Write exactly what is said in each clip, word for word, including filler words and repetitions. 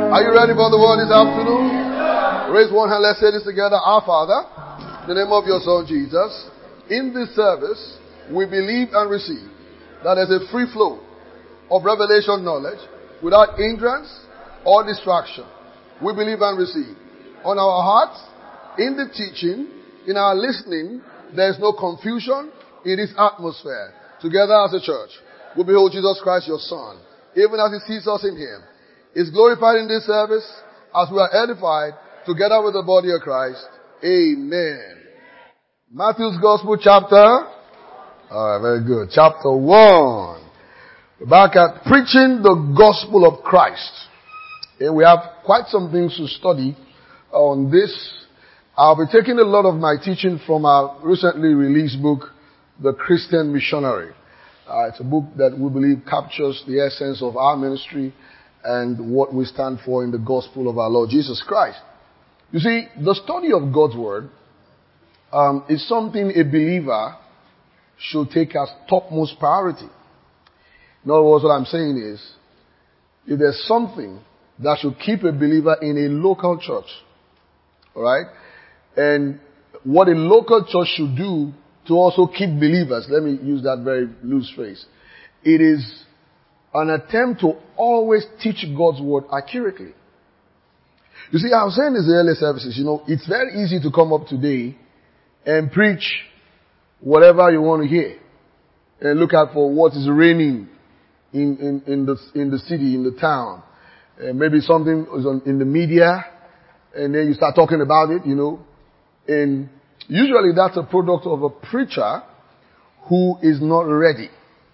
Are you ready for the word this afternoon? Raise one hand, let's say this together. Our Father, in the name of your Son Jesus, in this service, we believe and receive that there's a free flow of revelation knowledge without hindrance or distraction. We believe and receive. On our hearts, in the teaching, in our listening, there is no confusion in this atmosphere. Together as a church, we behold Jesus Christ, your Son, even as he sees us in him, is glorified in this service as we are edified together with the body of Christ. Amen. Matthew's Gospel chapter. Alright, very good. Chapter one. We're back at preaching the gospel of Christ. And we have quite some things to study on this. I'll be taking a lot of my teaching from our recently released book, The Christian Missionary. Uh, it's a book that we believe captures the essence of our ministry and what we stand for in the gospel of our Lord Jesus Christ. You see, the study of God's Word um, is something a believer should take as topmost priority. In other words, what I'm saying is, if there's something that should keep a believer in a local church, alright, and what a local church should do to also keep believers, let me use that very loose phrase, it is an attempt to always teach God's Word accurately. You see, I was saying this in the earlier services, you know, it's very easy to come up today and preach whatever you want to hear and look out for what is reigning in, in, in the, in the city, in the town. And maybe something is on, in the media and then you start talking about it, you know, and usually that's a product of a preacher who is not ready.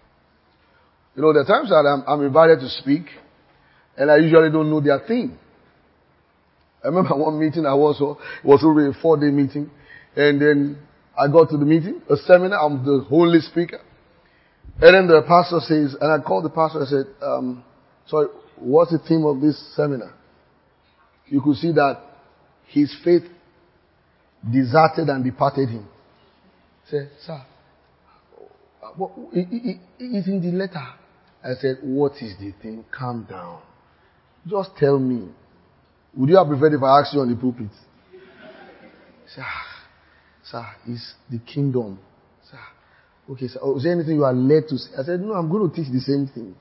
You know, there are times that I'm, I'm invited to speak, and I usually don't know their theme. I remember one meeting I was, it was already a four-day meeting, and then I got to the meeting, a seminar, I'm the only speaker. And then the pastor says, and I called the pastor and I said, um, sorry, what's the theme of this seminar? You could see that his faith deserted and departed him. He said, sir, what, it, it, it's in the letter. I said, what is the thing? Calm down. Just tell me. Would you have preferred if I asked you on the pulpit? He said, ah, sir, it's the kingdom. Sir, okay, sir. Oh, is there anything you are led to say? I said, no, I'm going to teach the same thing.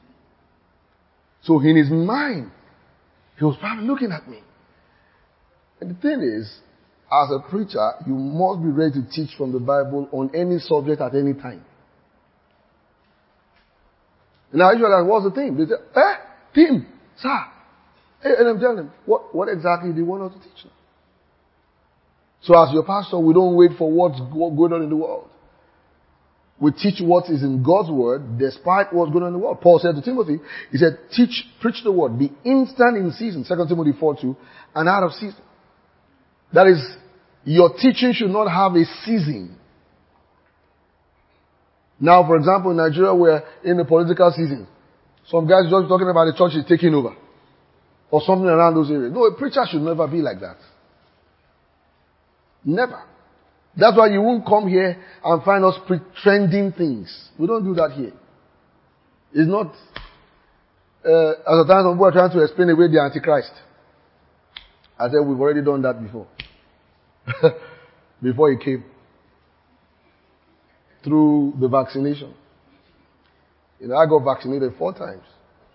So in his mind, he was probably looking at me. And the thing is, as a preacher, you must be ready to teach from the Bible on any subject at any time. Now, usually, what's the theme? They say, eh, theme, sir. And I'm telling them, what, what exactly do you want us to teach now? So as your pastor, we don't wait for what's going on in the world. We teach what is in God's Word despite what's going on in the world. Paul said to Timothy, he said, teach, preach the Word, be instant in season, Second Timothy four two, and out of season. That is, your teaching should not have a season. Now, for example, in Nigeria, we're in the political season. Some guys just talking about the church is taking over. Or something around those areas. No, a preacher should never be like that. Never. That's why you won't come here and find us trending things. We don't do that here. It's not, uh, as a time some people are trying to explain away the Antichrist. I said, we've already done that before. Before he came. Through the vaccination. You know, I got vaccinated four times.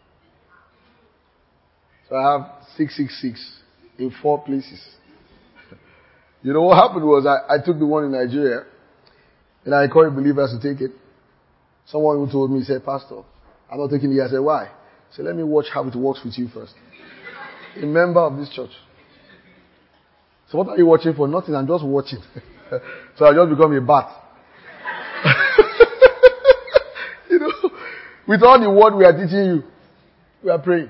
So I have six six six in four places. You know what happened was I, I took the one in Nigeria and I encouraged believers to take it. Someone who told me, he said, Pastor, I'm not taking it. I said, why? He said, let me watch how it works with you first. A member of this church. So what are you watching for? Nothing. I'm just watching. So I just become a bat. You know, with all the word we are teaching you, we are praying.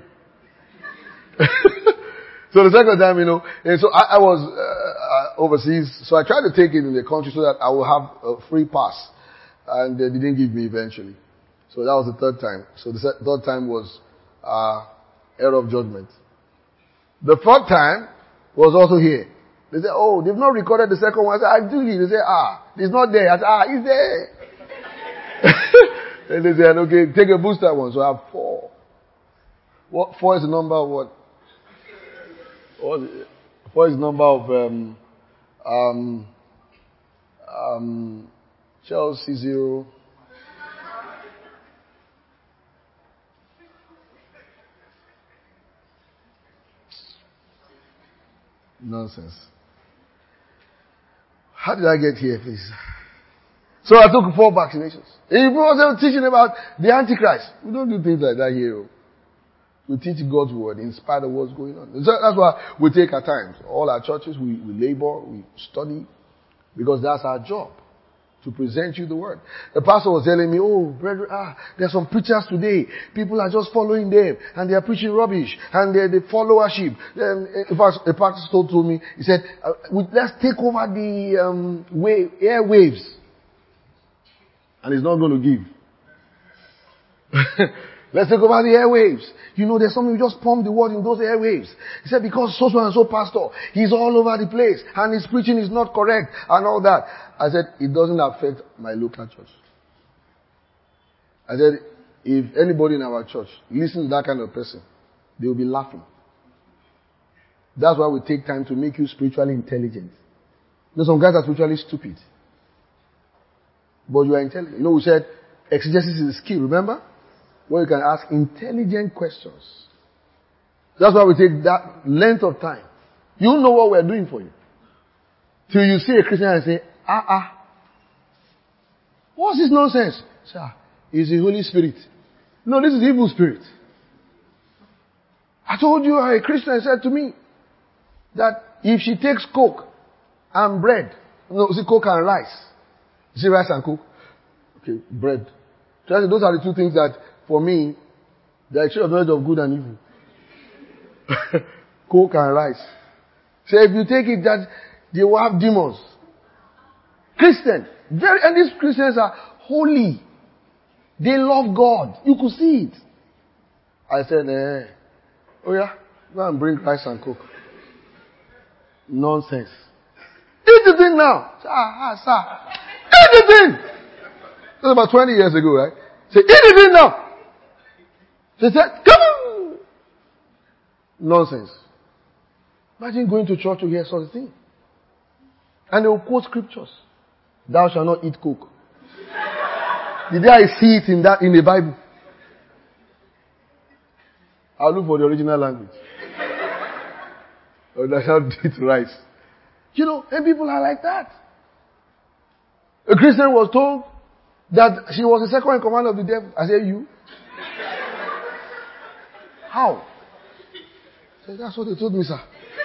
So the second time, you know, and so I, I was uh, overseas, so I tried to take it in the country so that I will have a free pass, and they didn't give me eventually. So that was the third time. So the third time was uh, error of judgment. The fourth time was also here. They said, oh, they've not recorded the second one. I said, I do it. They said, ah, it's not there. I said, ah, it's there. And they said, okay, take a booster one. So I have four. What, four is the number of what? What, what is the number of um, um, um, Chelsea zero? Nonsense. How did I get here, please? So I took four vaccinations. If we was teaching about the Antichrist, we don't do things like that here. We teach God's word in spite of what's going on. So that's why we take our time. All our churches, we, we labor, we study, because that's our job, to present you the word. The pastor was telling me, oh, brethren, ah, there are some preachers today. People are just following them, and they are preaching rubbish, and they, they followership. Um, in fact, a pastor told me, he said, uh, let's take over the um, wave, airwaves. And he's not going to give. Let's take over the airwaves. You know, there's something, we just pump the word in those airwaves. He said, because so and so pastor, he's all over the place, and his preaching is not correct, and all that. I said, it doesn't affect my local church. I said, if anybody in our church listens to that kind of person, they will be laughing. That's why we take time to make you spiritually intelligent. You know, some guys are spiritually stupid. But you are intelligent. You know, we said exegesis is a skill, remember? Where you can ask intelligent questions. That's why we take that length of time. You know what we're doing for you. Till you see a Christian and say, ah, ah. What's this nonsense? Sir, it's the Holy Spirit. No, this is the evil spirit. I told you a Christian said to me that if she takes Coke and bread, no, see Coke and rice. See rice and Coke? Okay, bread. Those are the two things that, for me, the exchange of knowledge of good and evil. Coke and rice. So if you take it that they will have demons. Christian. Very, and these Christians are holy. They love God. You could see it. I said, eh, oh yeah, go and bring rice and Coke. Nonsense. Eat the thing now. Ah, ah, sir. Eat the thing. That was about twenty years ago, right? Say, eat the thing now. She said, come on. Nonsense. Imagine going to church to hear such a thing. And they will quote scriptures. Thou shalt not eat Coke. Did I see it in that, in the Bible? I'll look for the original language. Or thou shalt eat rice. You know, and people are like that. A Christian was told that she was the second in command of the devil. I said, you? How? I said, that's what they told me, sir.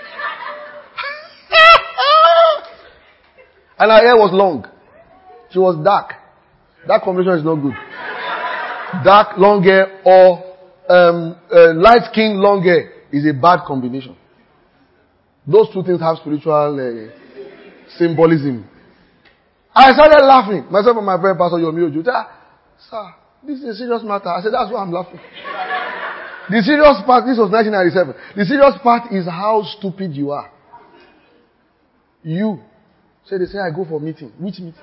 And her hair was long. She was dark. That combination is not good. Dark, long hair, or um, uh, light skin, long hair is a bad combination. Those two things have spiritual uh, symbolism. I started laughing. Myself and my friend, Pastor Yomi Ojo. Sir, this is a serious matter. I said, that's why I'm laughing. The serious part, this was nineteen ninety-seven. The serious part is how stupid you are. You. So they say, I go for meeting. Which meeting?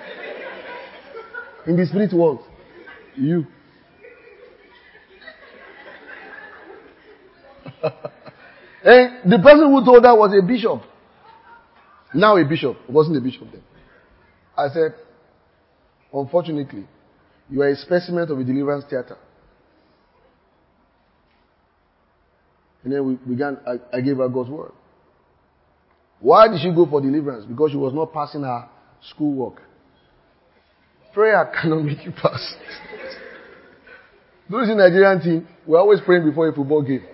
In the spirit world. You. And the person who told her was a bishop. Now a bishop. It wasn't a bishop then. I said, unfortunately, you are a specimen of a deliverance theater. And then we began, I, I gave her God's word. Why did she go for deliverance? Because she was not passing her schoolwork. Prayer cannot make you pass. Those in the Nigerian team, we're always praying before a football game.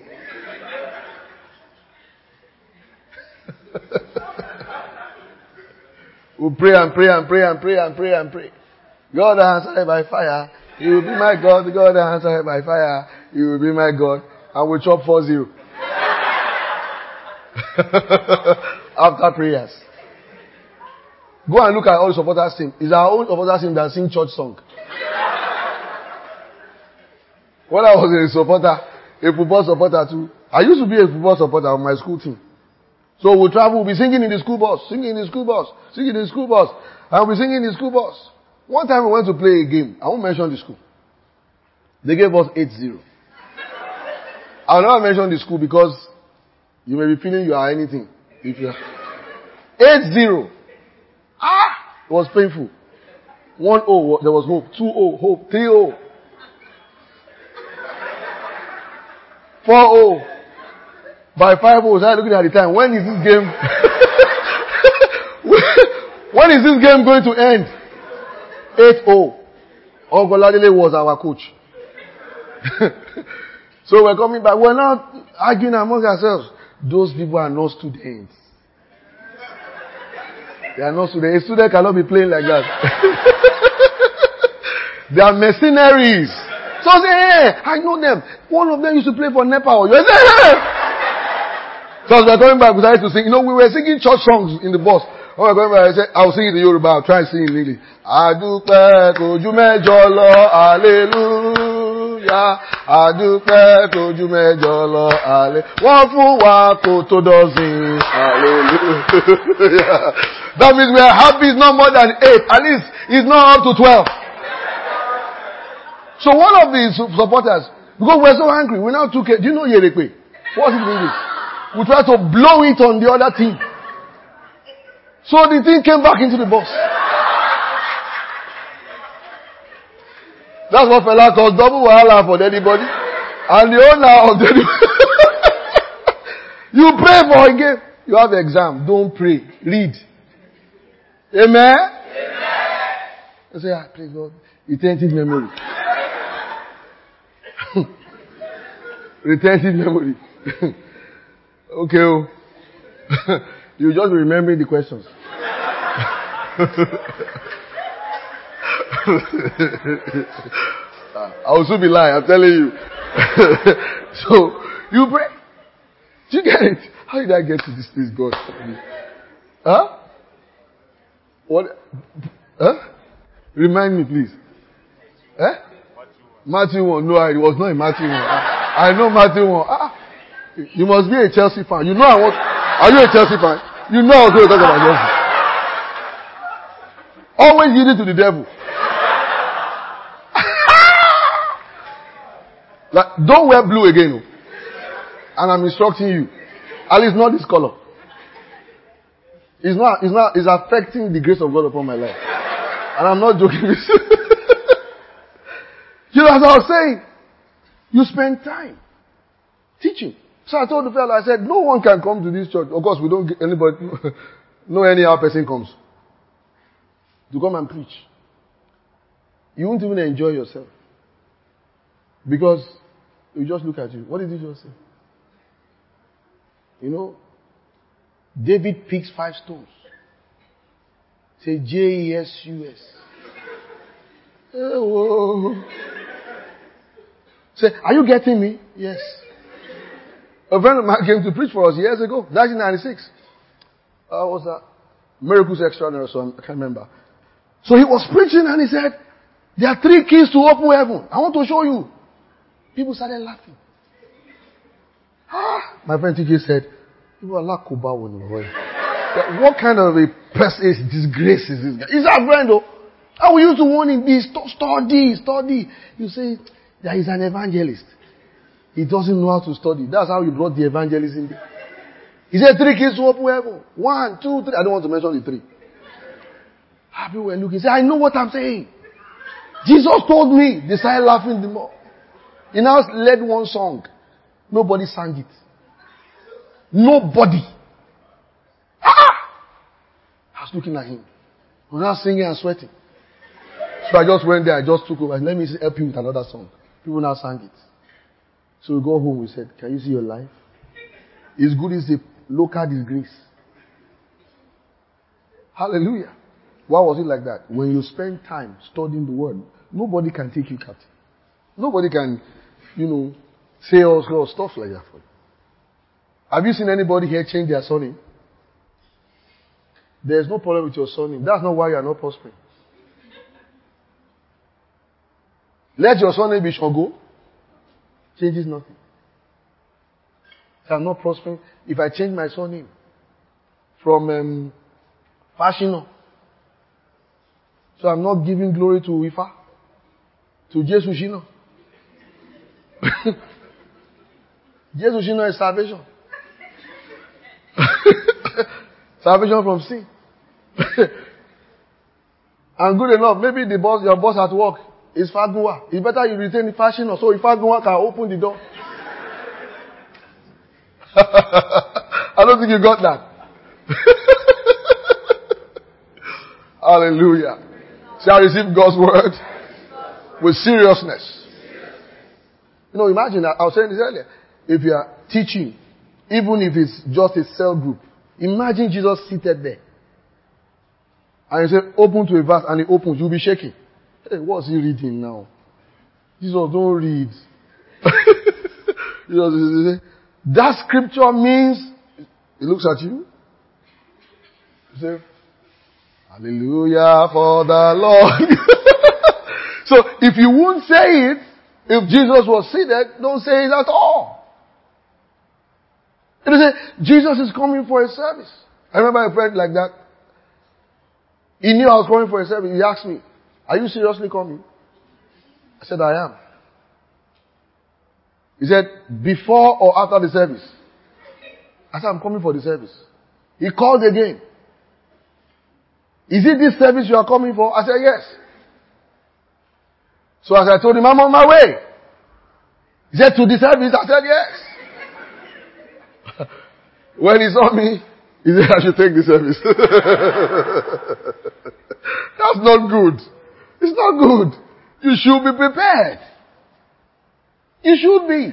We pray and pray and pray and pray and pray and pray. God answer by fire. You will be my God. God answer by fire. You will be my God. And we chop four zero. After prayers. Go and look at all the supporters team. It's our own supporters team that sing church song. When I was a supporter, a football supporter too. I used to be a football supporter on my school team. So we'll travel, we'll be singing in the school bus, singing in the school bus, singing in the school bus, and we'll be singing in the school bus. One time we went to play a game. I won't mention the school. They gave us eight zero. I'll never mention the school because You may be feeling you are anything. If you are eight zero. Ah! It was painful. one oh, there was hope. two oh, hope. three oh. four oh. By five oh, I was looking at the time. When is this game? When is this game going to end? eight oh. Ogoladele was our coach. So we're coming back. We're not arguing among ourselves. Those people are not students. They are not students. A student cannot be playing like that. They are mercenaries. So I say, hey, I know them. One of them used to play for Nepal. You say, hey. So as we're coming back, we started to sing. You know, we were singing church songs in the bus. When we're going back, I said, I'll sing it in Yoruba. I'll try and sing it in English. Adúpẹ́ k'ojú mẹ́jọ lọ, hallelujah. Adúpẹ́ k'ojú mẹ́jọ lọ, hallelujah. Wọ́n fún wa kò tó dọ́sìn, hallelujah. That means we are happy it's not more than eight. At least it's not up to twelve. So one of the supporters, because we're so angry, we now took it. Do you know Yerekwe? What's it in English? We tried to blow it on the other team. So the thing came back into the bus. That's what fella calls double wahala for anybody. And the owner of the you pray for a game. You have exam. Don't pray. Read. Amen? Amen. I say, ah, praise God. Retentive memory. Retentive memory. Okay. Oh. You just remembering the questions. I will soon be lying, I'm telling you. So, you pray. Do you get it? How did I get to this place, God? Huh? What? Huh? Remind me, please. Eh? Matthew one. No, it was not in Matthew one. I, I know Matthew one. Ah, you must be a Chelsea fan. You know I want. Are you a Chelsea fan? You know I was going to talk about Chelsea. Always yielding to the devil. Like, don't wear blue again. And I'm instructing you. At least not this color. It's not, it's not, it's affecting the grace of God upon my life. And I'm not joking with you. You know, as I was saying, you spend time teaching. So I told the fellow, I said, no one can come to this church. Of course, we don't get anybody, no anyhow person comes to come and preach. You won't even enjoy yourself. Because you just look at you. What did you just say? You know, David picks five stones. Say J E S U S. Oh. Say, are you getting me? Yes. A friend of mine came to preach for us years ago, nineteen ninety-six. Uh, was that Miracles Extraordinary or something? I can't remember. So he was preaching and he said, there are three keys to open heaven. I want to show you. People started laughing. Ah, my friend T J said, what kind of a person is disgrace is this guy? He's our friend though. And we used to warn him, this, study, study. You say, there is an evangelist. He doesn't know how to study. That's how you brought the evangelist in there. He said three keys to open heaven. One, two, three. I don't want to mention the three. People were looking. He said, I know what I'm saying. Jesus told me. They started laughing the more. He now led one song. Nobody sang it. Nobody. Ah! I was looking at him. I was now singing and sweating. So I just went there. I just took over. Let me help you with another song. People now sang it. So we go home. We said, can you see your life? It's good as a local disgrace. Hallelujah. Why was it like that? When you spend time studying the word, nobody can take you captive. Nobody can, you know, say all sorts of stuff like that for you. Have you seen anybody here change their surname? There's no problem with your surname. That's not why you are not prospering. Let your surname be Shogo. Changes nothing. So I'm not prospering. If I change my surname from um, Fashino, so I'm not giving glory to Ifa, to Jesus Shino. Jesus Shino is salvation. Salvation from sin. And good enough, maybe the boss, your boss at work is Fagunwa. It's better you retain the fashion or so if Fagunwa can open the door. I don't think you got that. Hallelujah. Shall receive God's word with seriousness. You know, imagine, I was saying this earlier. If you are teaching, even if it's just a cell group, imagine Jesus seated there. And you say, open to a verse, and he opens, you'll be shaking. Hey, what's he reading now? Jesus, don't read. Jesus, that scripture means, he looks at you. You say, hallelujah for the Lord. So, if you won't say it, if Jesus was seated, don't say it at all. It is a, Jesus is coming for a service. I remember a friend like that. He knew I was coming for a service. He asked me, are you seriously coming? I said, I am. He said, before or after the service? I said, I'm coming for the service. He called again. Is it this service you are coming for? I said, yes. So as I told him, I'm on my way. He said, to the service? I said, yes. When he saw me, he said, I should take the service. That's not good. It's not good. You should be prepared. You should be.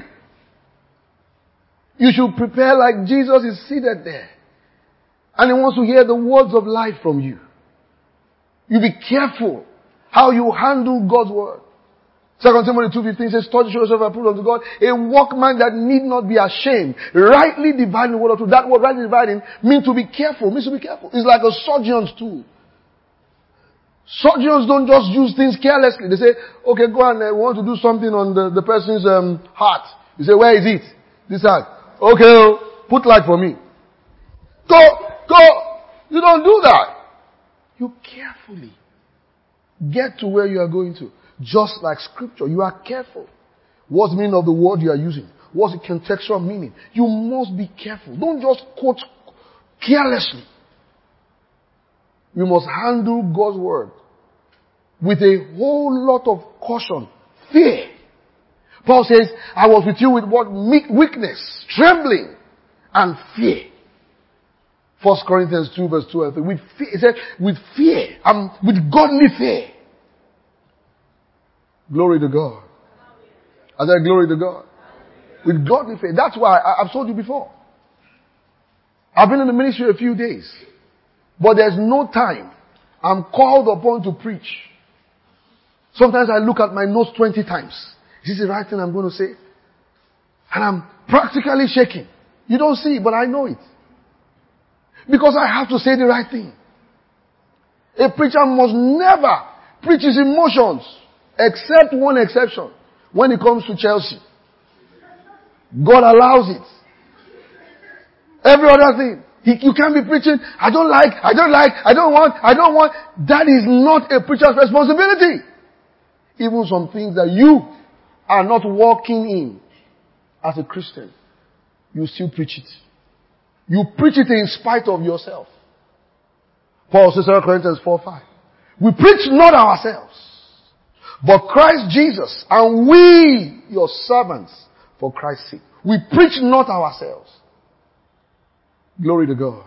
You should prepare like Jesus is seated there. And he wants to hear the words of life from you. You be careful how you handle God's word. Second Timothy two fifteen says, study show yourself approved unto God, a workman that need not be ashamed, rightly dividing the word of truth. That word, rightly dividing, means to be careful, means to be careful. It's like a surgeon's tool. Surgeons don't just use things carelessly. They say, okay, go and uh, we want to do something on the, the person's um, heart. You say, where is it? This heart. Okay, put light for me. Go, go. You don't do that. You carefully get to where you are going to. Just like scripture, you are careful. What's the meaning of the word you are using? What's the contextual meaning? You must be careful. Don't just quote carelessly. You must handle God's word with a whole lot of caution, fear. Paul says, I was with you with what? Weakness, trembling, and fear. First Corinthians two verse two and three. With fear, he said, with fear, um, with godly fear. Glory to God. I said, glory to God. With godly faith. That's why I, I've told you before. I've been in the ministry a few days. But there's no time. I'm called upon to preach. Sometimes I look at my notes twenty times. Is this the right thing I'm going to say? And I'm practically shaking. You don't see it, but I know it. Because I have to say the right thing. A preacher must never preach his emotions. Except one exception. When it comes to Chelsea. God allows it. Every other thing. He, you can't be preaching, I don't like, I don't like, I don't want, I don't want. That is not a preacher's responsibility. Even some things that you are not walking in as a Christian, you still preach it. You preach it in spite of yourself. Paul says in Second Corinthians four five. We preach not ourselves, but Christ Jesus, and we, your servants, for Christ's sake. We preach not ourselves. Glory to God.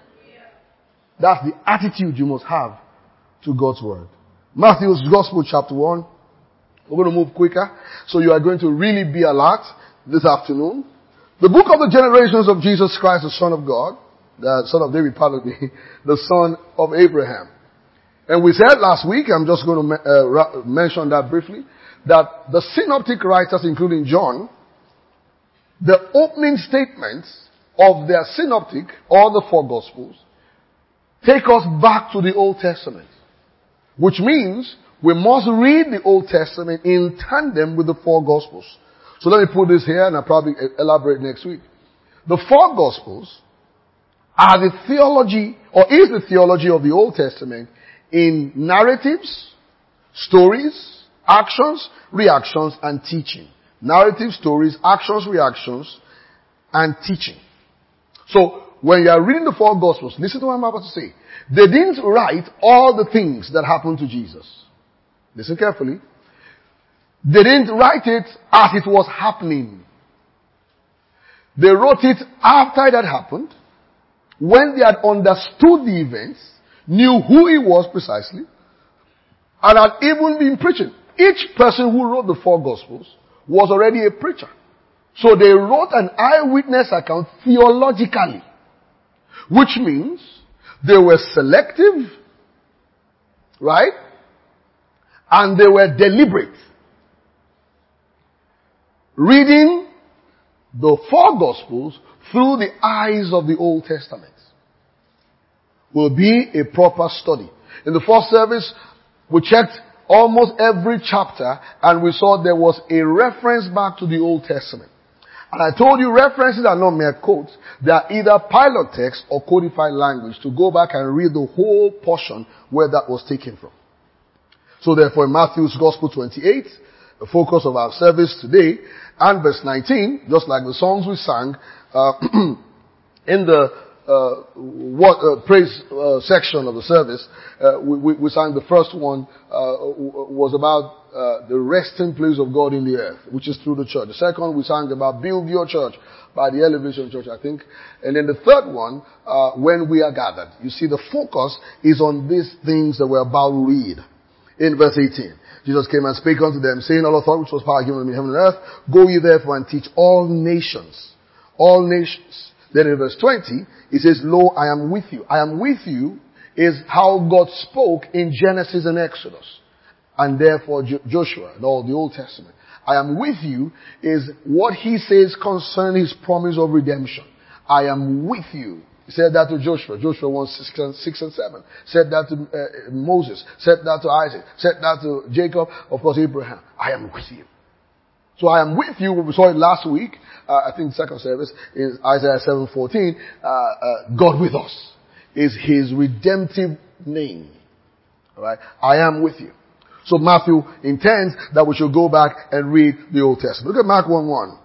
That's the attitude you must have to God's word. Matthew's Gospel chapter one. We're going to move quicker. So you are going to really be alert this afternoon. The book of the generations of Jesus Christ, the Son of God, the Son of David, pardon me, the Son of Abraham. And we said last week, I'm just going to uh, mention that briefly, that the synoptic writers, including John, the opening statements of their synoptic, or the four Gospels, take us back to the Old Testament. Which means we must read the Old Testament in tandem with the four Gospels. So let me put this here and I'll probably elaborate next week. The four Gospels are the theology, or is the theology of the Old Testament in narratives, stories, actions, reactions, and teaching. Narrative, stories, actions, reactions, and teaching. So, when you are reading the four Gospels, listen to what I'm about to say. They didn't write all the things that happened to Jesus. Listen carefully. They didn't write it as it was happening. They wrote it after that happened, when they had understood the events, knew who he was precisely, and had even been preaching. Each person who wrote the four Gospels was already a preacher. So they wrote an eyewitness account theologically, which means they were selective, right? And they were deliberate. Reading the four Gospels through the eyes of the Old Testament will be a proper study. In the first service, we checked almost every chapter and we saw there was a reference back to the Old Testament. And I told you references are not mere quotes. They are either pilot text or codified language to go back and read the whole portion where that was taken from. So therefore in Matthew's Gospel twenty-eight, the focus of our service today, and verse nineteen, just like the songs we sang, uh, in the uh, what uh, praise uh, section of the service, uh, we, we, we sang the first one uh, was about uh, the resting place of God in the earth, which is through the church. The second we sang about build your church by the Elevation Church, I think. And then the third one, uh, when we are gathered. You see, the focus is on these things that we're about to read. In verse eighteen, Jesus came and spake unto them, saying, all authority which was power given unto me in heaven and earth, go ye therefore and teach all nations. All nations. Then in verse twenty, he says, lo, I am with you. I am with you is how God spoke in Genesis and Exodus. And therefore Joshua and all the Old Testament. I am with you is what he says concerning his promise of redemption. I am with you. He said that to Joshua. Joshua one, six and seven. Said that to uh, Moses. Said that to Isaac. Said that to Jacob. Of course, Abraham. I am with you. So I am with you. We saw it last week. Uh, I think the second service is Isaiah seven fourteen. Uh, uh, God with us is his redemptive name. Alright? I am with you. So Matthew intends that we should go back and read the Old Testament. Look at Mark one one.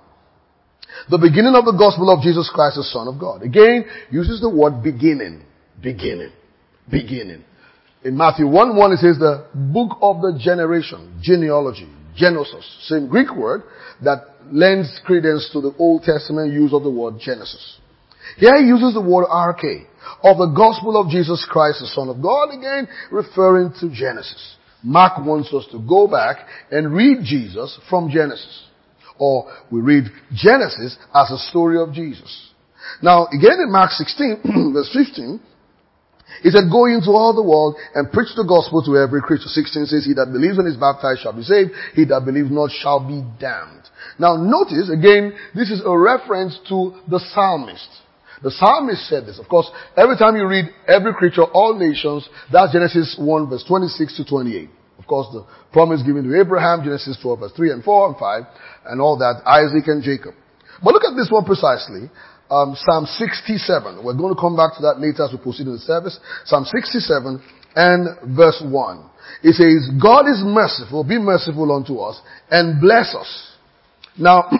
The beginning of the gospel of Jesus Christ, the Son of God. Again, uses the word beginning. Beginning. Beginning. In Matthew one one it says the book of the generation. Genealogy. Genesis. Same Greek word that lends credence to the Old Testament use of the word Genesis. Here he uses the word arche. Of the gospel of Jesus Christ, the Son of God. Again, referring to Genesis. Mark wants us to go back and read Jesus from Genesis. Or we read Genesis as a story of Jesus. Now, again in Mark sixteen, verse fifteen, he said, go into all the world and preach the gospel to every creature. sixteen says, he that believes and is baptized shall be saved. He that believes not shall be damned. Now notice, again, this is a reference to the psalmist. The psalmist said this. Of course, every time you read every creature, all nations, that's Genesis one verse twenty-six to twenty-eight. Of course, the promise given to Abraham, Genesis twelve verse three and four and five, and all that, Isaac and Jacob. But look at this one precisely. Um, Psalm sixty-seven. We're going to come back to that later as we proceed in the service. Psalm sixty-seven and verse one. It says, God is merciful, be merciful unto us, and bless us. Now,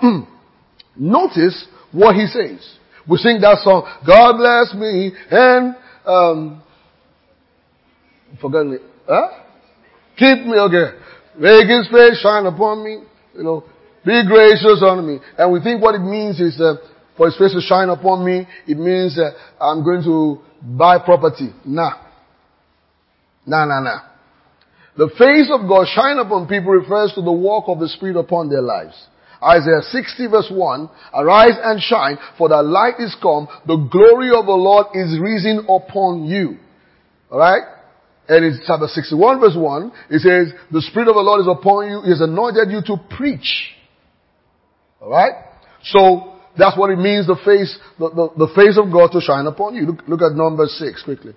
notice what he says. We sing that song, God bless me, and, um, forget me, huh? Keep me, okay. Make his face shine upon me, you know, be gracious unto me. And we think what it means is, uh, for his face to shine upon me, it means uh, I'm going to buy property. Nah. Nah, nah, nah. The face of God shine upon people refers to the work of the Spirit upon their lives. Isaiah sixty verse one, arise and shine, for the light is come, the glory of the Lord is risen upon you. Alright? And in chapter sixty-one verse one, it says, the Spirit of the Lord is upon you, he has anointed you to preach. Alright? So, that's what it means, the face, the, the, the face of God to shine upon you. Look, look at number six quickly.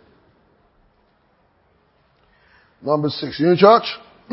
Number six. You in church?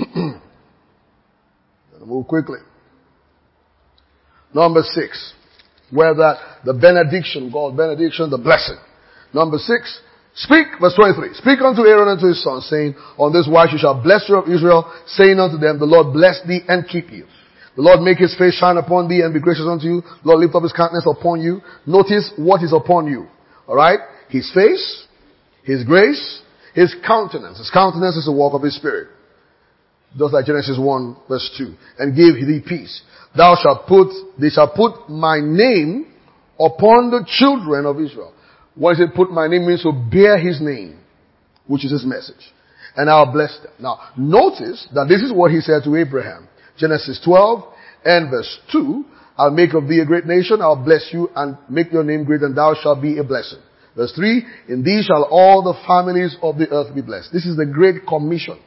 Move quickly. Number six. Where that, the benediction, God benediction, the blessing. Number six. Speak, verse twenty-three. Speak unto Aaron and to his sons, saying, on this wise you shall bless you of Israel, saying unto them, the Lord bless thee and keep you. The Lord make his face shine upon thee and be gracious unto you. The Lord lift up his countenance upon you. Notice what is upon you. Alright? His face, His grace, His countenance. His countenance is the work of His Spirit. Just like Genesis one verse two. And give thee peace. Thou shalt put, they shall put my name upon the children of Israel. When it put my name means to bear His name, which is His message. And I'll bless them. Now, notice that this is what He said to Abraham. Genesis twelve and verse two. I'll make of thee a great nation. I'll bless you and make your name great, and thou shalt be a blessing. Verse three. In thee shall all the families of the earth be blessed. This is the Great Commission.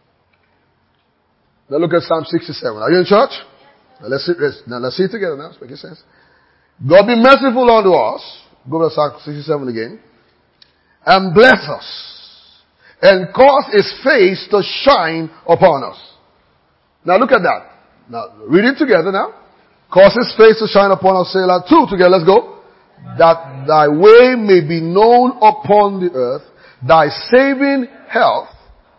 Now look at Psalm sixty-seven. Are you in church? Now let's see, let's, now let's see it together now. It's making sense. God be merciful unto us. Go to Psalm sixty-seven again. And bless us. And cause His face to shine upon us. Now look at that. Now read it together now. Cause His face to shine upon us. Say like two together. Let's go. That thy way may be known upon the earth. Thy saving health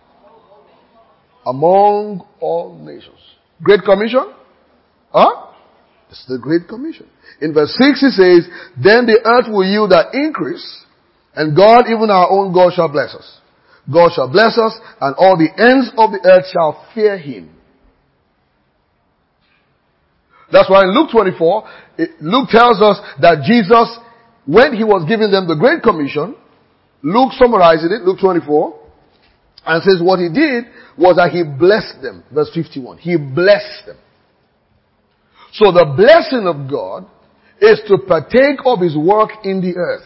among all nations. Great Commission? Huh? It's the Great Commission. In verse six it says, then the earth will yield her increase, and God, even our own God, shall bless us. God shall bless us, and all the ends of the earth shall fear Him. That's why in Luke twenty-four, it, Luke tells us that Jesus, when He was giving them the Great Commission, Luke summarizes it, Luke twenty-four, and says what He did was that He blessed them. Verse fifty-one. He blessed them. So the blessing of God is to partake of His work in the earth.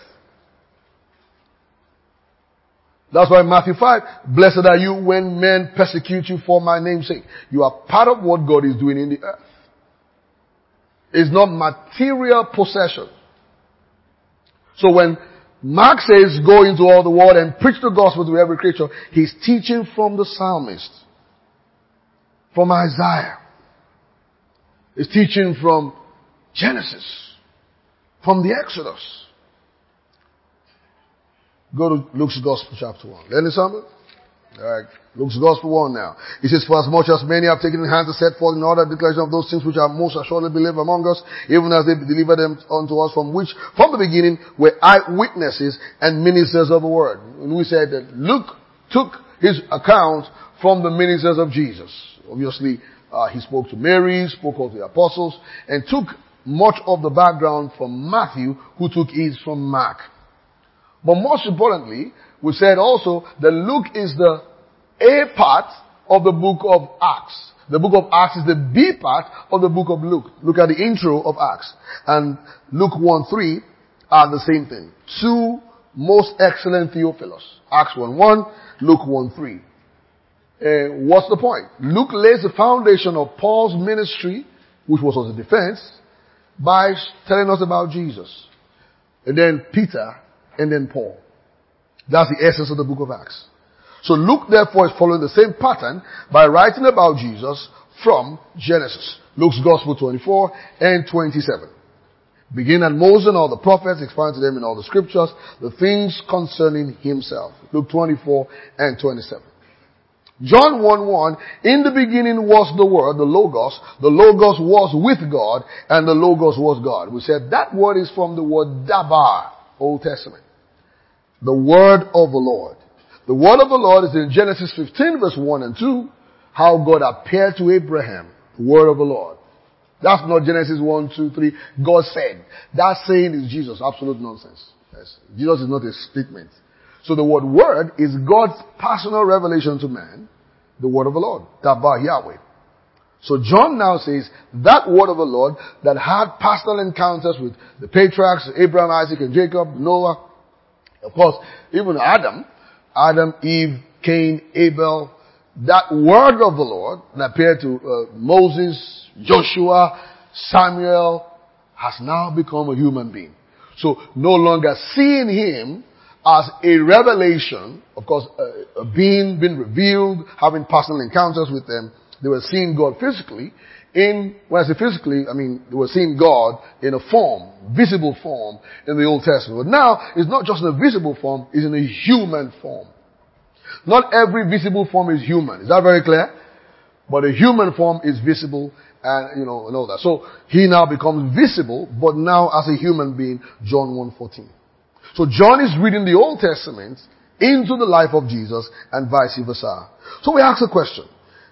That's why in Matthew five, blessed are you when men persecute you for my name's sake. You are part of what God is doing in the earth. It's not material possession. So when Mark says go into all the world and preach the gospel to every creature, he's teaching from the psalmist, from Isaiah. He's teaching from Genesis, from the Exodus. Go to Luke's Gospel chapter one. Learning something? Alright. Luke's Gospel one now. He says, for as much as many have taken in hand to set forth in order the declaration of those things which are most assuredly believed among us, even as they delivered them unto us, from which, from the beginning, were eyewitnesses and ministers of the word. And we said that Luke took his account from the ministers of Jesus. Obviously, uh, he spoke to Mary, spoke to the apostles, and took much of the background from Matthew, who took his from Mark. But most importantly, we said also that Luke is the A part of the book of Acts. The book of Acts is the B part of the book of Luke. Look at the intro of Acts. And Luke one three are the same thing. Two most excellent Theophilos. Acts one one, Luke one three. Uh, what's the point? Luke lays the foundation of Paul's ministry, which was on the defense, by telling us about Jesus. And then Peter, and then Paul. That's the essence of the book of Acts. So Luke therefore is following the same pattern by writing about Jesus from Genesis. Luke's Gospel twenty-four and twenty-seven. Begin at Moses and all the prophets, expound to them in all the scriptures, the things concerning himself. Luke twenty-four and twenty-seven. John one one, in the beginning was the Word, the Logos. The Logos was with God, and the Logos was God. We said that word is from the word dabar, Old Testament. The word of the Lord. The word of the Lord is in Genesis fifteen verse one and two, how God appeared to Abraham. The word of the Lord. That's not Genesis one, two, three. God said. That saying is Jesus. Absolute nonsense. Yes. Jesus is not a statement. So the word word is God's personal revelation to man. The word of the Lord. Dabar Yahweh. So John now says that word of the Lord that had personal encounters with the patriarchs, Abraham, Isaac, and Jacob, Noah. Of course, even Adam, Adam, Eve, Cain, Abel, that word of the Lord that appeared to uh, Moses, Joshua, Samuel, has now become a human being. So no longer seeing him as a revelation, of course, a, a being being revealed, having personal encounters with them. They were seeing God physically. In, when I say physically, I mean, they were seeing God in a form, visible form in the Old Testament. But now, it's not just in a visible form, it's in a human form. Not every visible form is human. Is that very clear? But a human form is visible and, you know, and all that. So, he now becomes visible, but now as a human being, John one fourteen. So John is reading the Old Testament into the life of Jesus and vice versa. So we ask a question.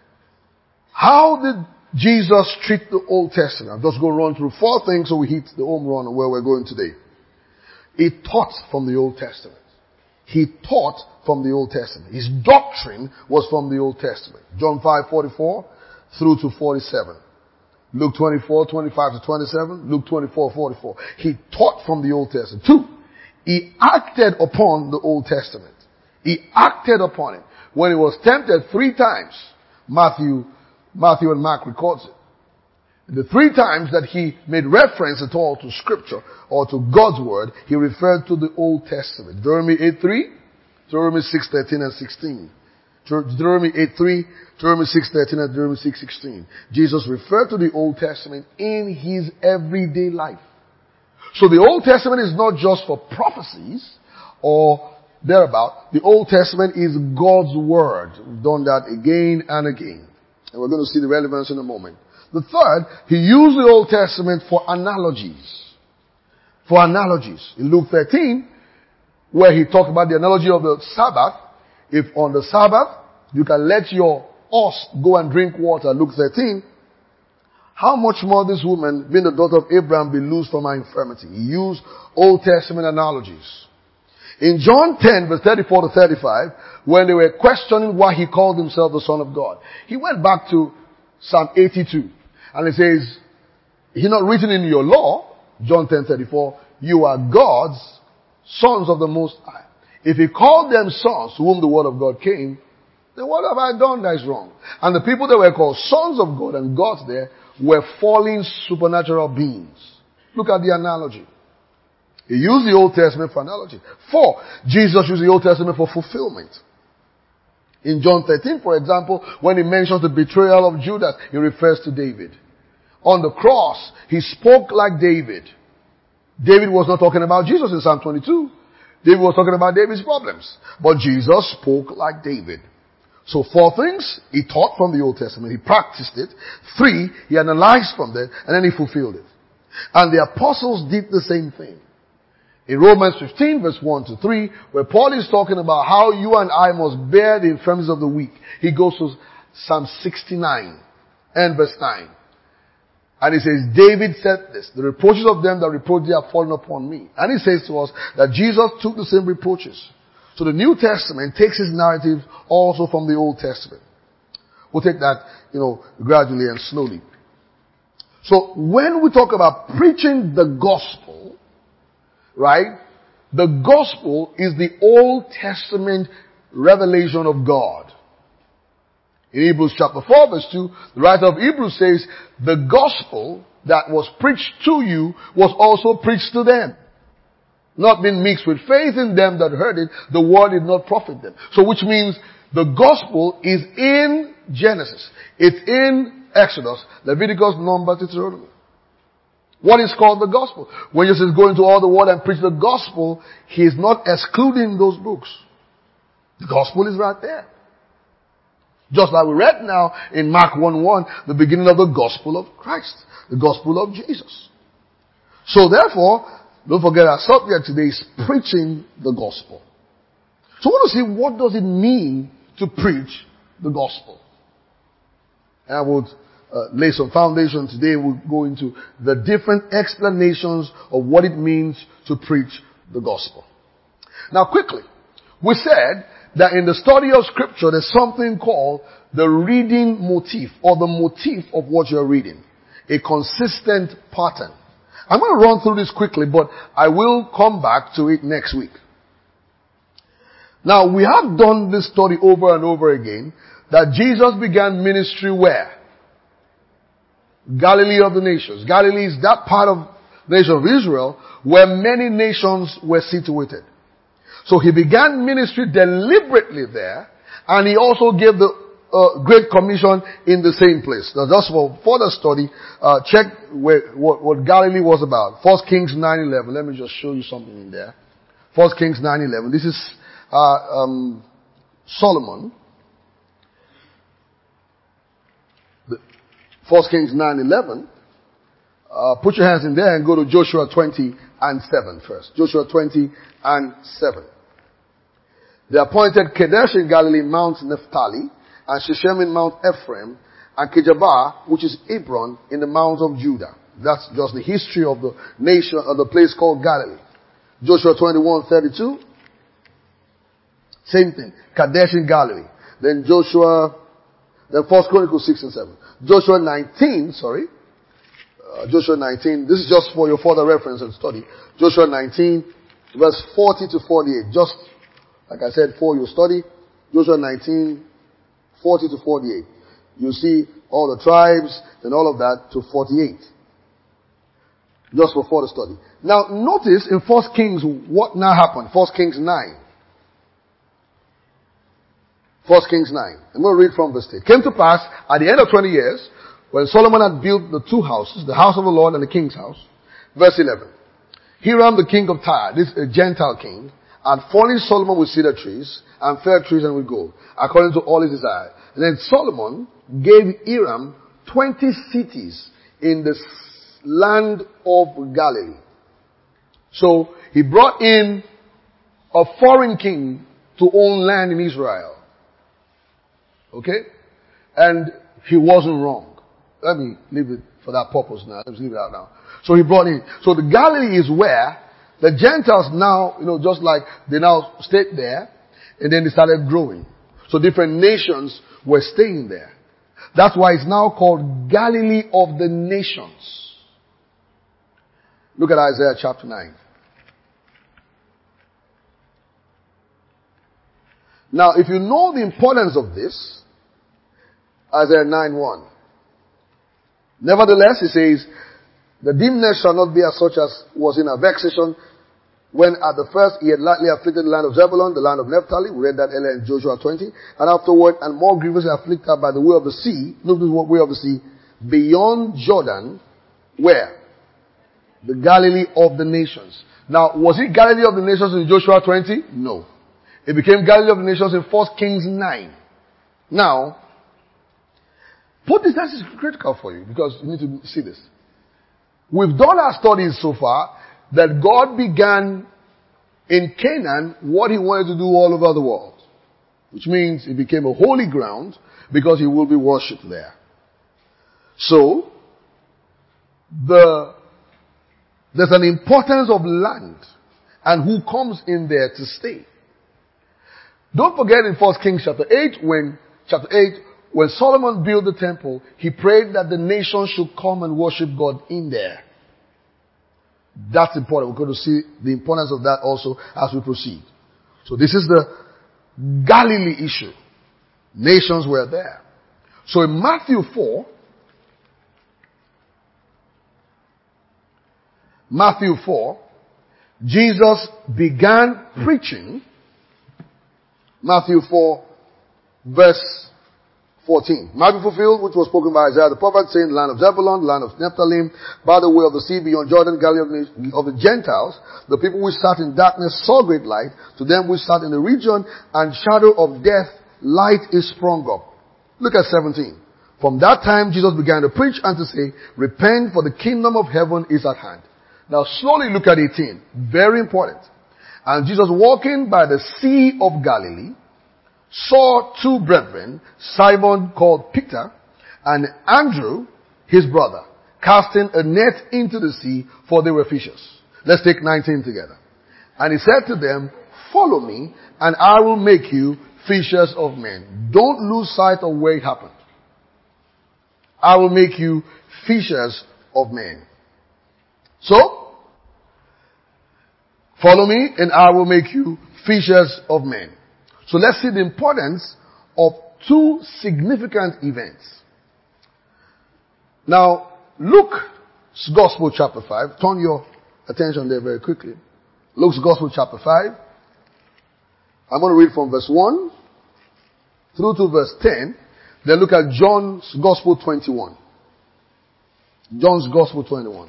How did Jesus treat the Old Testament? I'm just going to run through four things so we hit the home run of where we're going today. He taught from the Old Testament. He taught from the Old Testament. His doctrine was from the Old Testament. John five forty-four through to forty-seven. Luke twenty-four twenty-five to twenty-seven. Luke twenty-four forty-four. He taught from the Old Testament. Two, he acted upon the Old Testament. He acted upon it. When he was tempted three times, Matthew, Matthew and Mark records it. The three times that he made reference at all to scripture or to God's word, he referred to the Old Testament. Deuteronomy eight three, Deuteronomy six thirteen and sixteen. Deuteronomy eight three, Deuteronomy six thirteen and Deuteronomy six sixteen. Jesus referred to the Old Testament in his everyday life. So the Old Testament is not just for prophecies or thereabout. The Old Testament is God's word. We've done that again and again. And we're going to see the relevance in a moment. The third, he used the Old Testament for analogies. For analogies. In Luke thirteen, where he talked about the analogy of the Sabbath. If on the Sabbath, you can let your horse go and drink water, Luke thirteen, how much more this woman, being the daughter of Abraham, be loosed from her infirmity? He used Old Testament analogies. In John ten, verse thirty-four to thirty-five, when they were questioning why he called himself the Son of God, he went back to Psalm eighty-two. And he says, "Is it not written in your law," John ten thirty-four, "you are God's sons of the Most High." If he called them sons to whom the word of God came, then what have I done that is wrong? And the people that were called sons of God and gods there were fallen supernatural beings. Look at the analogy. He used the Old Testament for analogy. Four, Jesus used the Old Testament for fulfillment. In John thirteen, for example, when he mentions the betrayal of Judas, he refers to David. On the cross, he spoke like David. David was not talking about Jesus in Psalm twenty-two. David was talking about David's problems. But Jesus spoke like David. So four things, he taught from the Old Testament. He practiced it. Three, he analyzed from that, and then he fulfilled it. And the apostles did the same thing. In Romans fifteen, verse one to three, where Paul is talking about how you and I must bear the infirmities of the weak, he goes to Psalm sixty-nine and verse nine. And he says, David said this, "The reproaches of them that reproach thee have fallen upon me." And he says to us that Jesus took the same reproaches. So the New Testament takes his narrative also from the Old Testament. We'll take that, you know, gradually and slowly. So when we talk about preaching the gospel, right, the gospel is the Old Testament revelation of God. In Hebrews chapter four verse two, the writer of Hebrews says, the gospel that was preached to you was also preached to them. Not been mixed with faith in them that heard it, the word did not profit them. So which means the gospel is in Genesis. It's in Exodus, Leviticus, Numbers, Deuteronomy. What is called the gospel? When Jesus says go into all the world and preach the gospel, he is not excluding those books. The gospel is right there. Just like we read now in Mark one one, the beginning of the gospel of Christ. The gospel of Jesus. So therefore, don't forget our subject today is preaching the gospel. So I want to see what does it mean to preach the gospel. And I would uh, lay some foundation today. We'll go into the different explanations of what it means to preach the gospel. Now quickly, we said that in the study of scripture there's something called the reading motif or the motif of what you're reading. A consistent pattern. I'm going to run through this quickly, but I will come back to it next week. Now, we have done this study over and over again, that Jesus began ministry where? Galilee of the nations. Galilee is that part of the nation of Israel where many nations were situated. So he began ministry deliberately there, and he also gave the Uh, Great Commission in the same place. Now, just for further study, uh, check where, what, what Galilee was about. First Kings nine eleven. Let me just show you something in there. First Kings nine eleven. This is uh, um, Solomon. First Kings nine eleven. Uh, put your hands in there and go to Joshua twenty and seven first. Joshua twenty and seven. They appointed Kadesh in Galilee, Mount Naphtali, and Shechem in Mount Ephraim, and Kejabar, which is Hebron, in the Mount of Judah. That's just the history of the nation, of the place called Galilee. Joshua twenty-one thirty-two. Same thing. Kadesh in Galilee. Then Joshua, then First Chronicles six and seven. Joshua nineteen, sorry. Uh, Joshua nineteen, this is just for your further reference and study. Joshua nineteen, verse forty to forty-eight. Just, like I said, for your study. Joshua nineteen, forty to forty-eight. You see all the tribes and all of that to forty-eight. Just for further study. Now, notice in First Kings what now happened. First Kings nine. First Kings nine. I'm going to read from verse eight. Came to pass at the end of twenty years, when Solomon had built the two houses, the house of the Lord and the king's house. Verse eleven. Hiram the king of Tyre, this a Gentile king, had furnished Solomon with cedar trees and fir trees and with gold, according to all his desire. And then Solomon gave Hiram twenty cities in the land of Galilee. So he brought in a foreign king to own land in Israel. Okay? And he wasn't wrong. Let me leave it for that purpose now. Let's leave it out now. So he brought in. So the Galilee is where the Gentiles now, you know, just like they now stayed there and then they started growing. So different nations were staying there. That's why it's now called Galilee of the nations. Look at Isaiah chapter nine. Now, if you know the importance of this, Isaiah nine one. Nevertheless, he says, the dimness shall not be as such as was in our vexation when at the first he had lightly afflicted the land of Zebulun, the land of Naphtali. We read that earlier in Joshua twenty. And afterward, and more grievously afflicted by the way of the sea. Look at what way of the sea. Beyond Jordan, where? The Galilee of the nations. Now, was it Galilee of the nations in Joshua twenty? No. It became Galilee of the nations in First Kings nine. Now, put this, this is critical for you because you need to see this. We've done our studies so far that God began in Canaan what he wanted to do all over the world. Which means it became a holy ground because he will be worshipped there. So, the, there's an importance of land and who comes in there to stay. Don't forget in First Kings chapter eight, when, chapter eight, when Solomon built the temple, he prayed that the nations should come and worship God in there. That's important. We're going to see the importance of that also as we proceed. So this is the Galilee issue. Nations were there. So in Matthew four, Matthew four, Jesus began preaching. Matthew four, verse fourteen. Might be fulfilled, which was spoken by Isaiah the prophet, saying, the land of Zebulun, the land of Naphtali, by the way of the sea beyond Jordan, Galilee of the Gentiles, the people which sat in darkness saw great light. To them which sat in the region and shadow of death, light is sprung up. Look at seventeen. From that time, Jesus began to preach and to say, repent, for the kingdom of heaven is at hand. Now slowly look at eighteen. Very important. And Jesus walking by the Sea of Galilee saw two brethren, Simon called Peter and Andrew, his brother, casting a net into the sea, for they were fishers. Let's take nineteen together. And he said to them, follow me and I will make you fishers of men. Don't lose sight of where it happened. I will make you fishers of men. So, follow me and I will make you fishers of men. So let's see the importance of two significant events. Now, Luke's Gospel chapter five. Turn your attention there very quickly. Luke's Gospel chapter five. I'm going to read from verse one through to verse ten. Then look at John's Gospel twenty-one. John's Gospel twenty-one.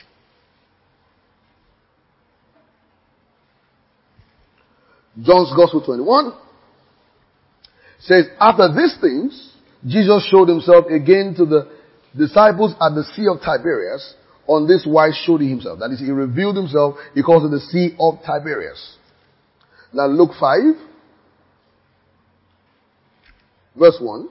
John's Gospel twenty-one says, after these things, Jesus showed himself again to the disciples at the Sea of Tiberias, on this wise showed he himself. That is, he revealed himself because of the Sea of Tiberias. Now Luke five, verse one.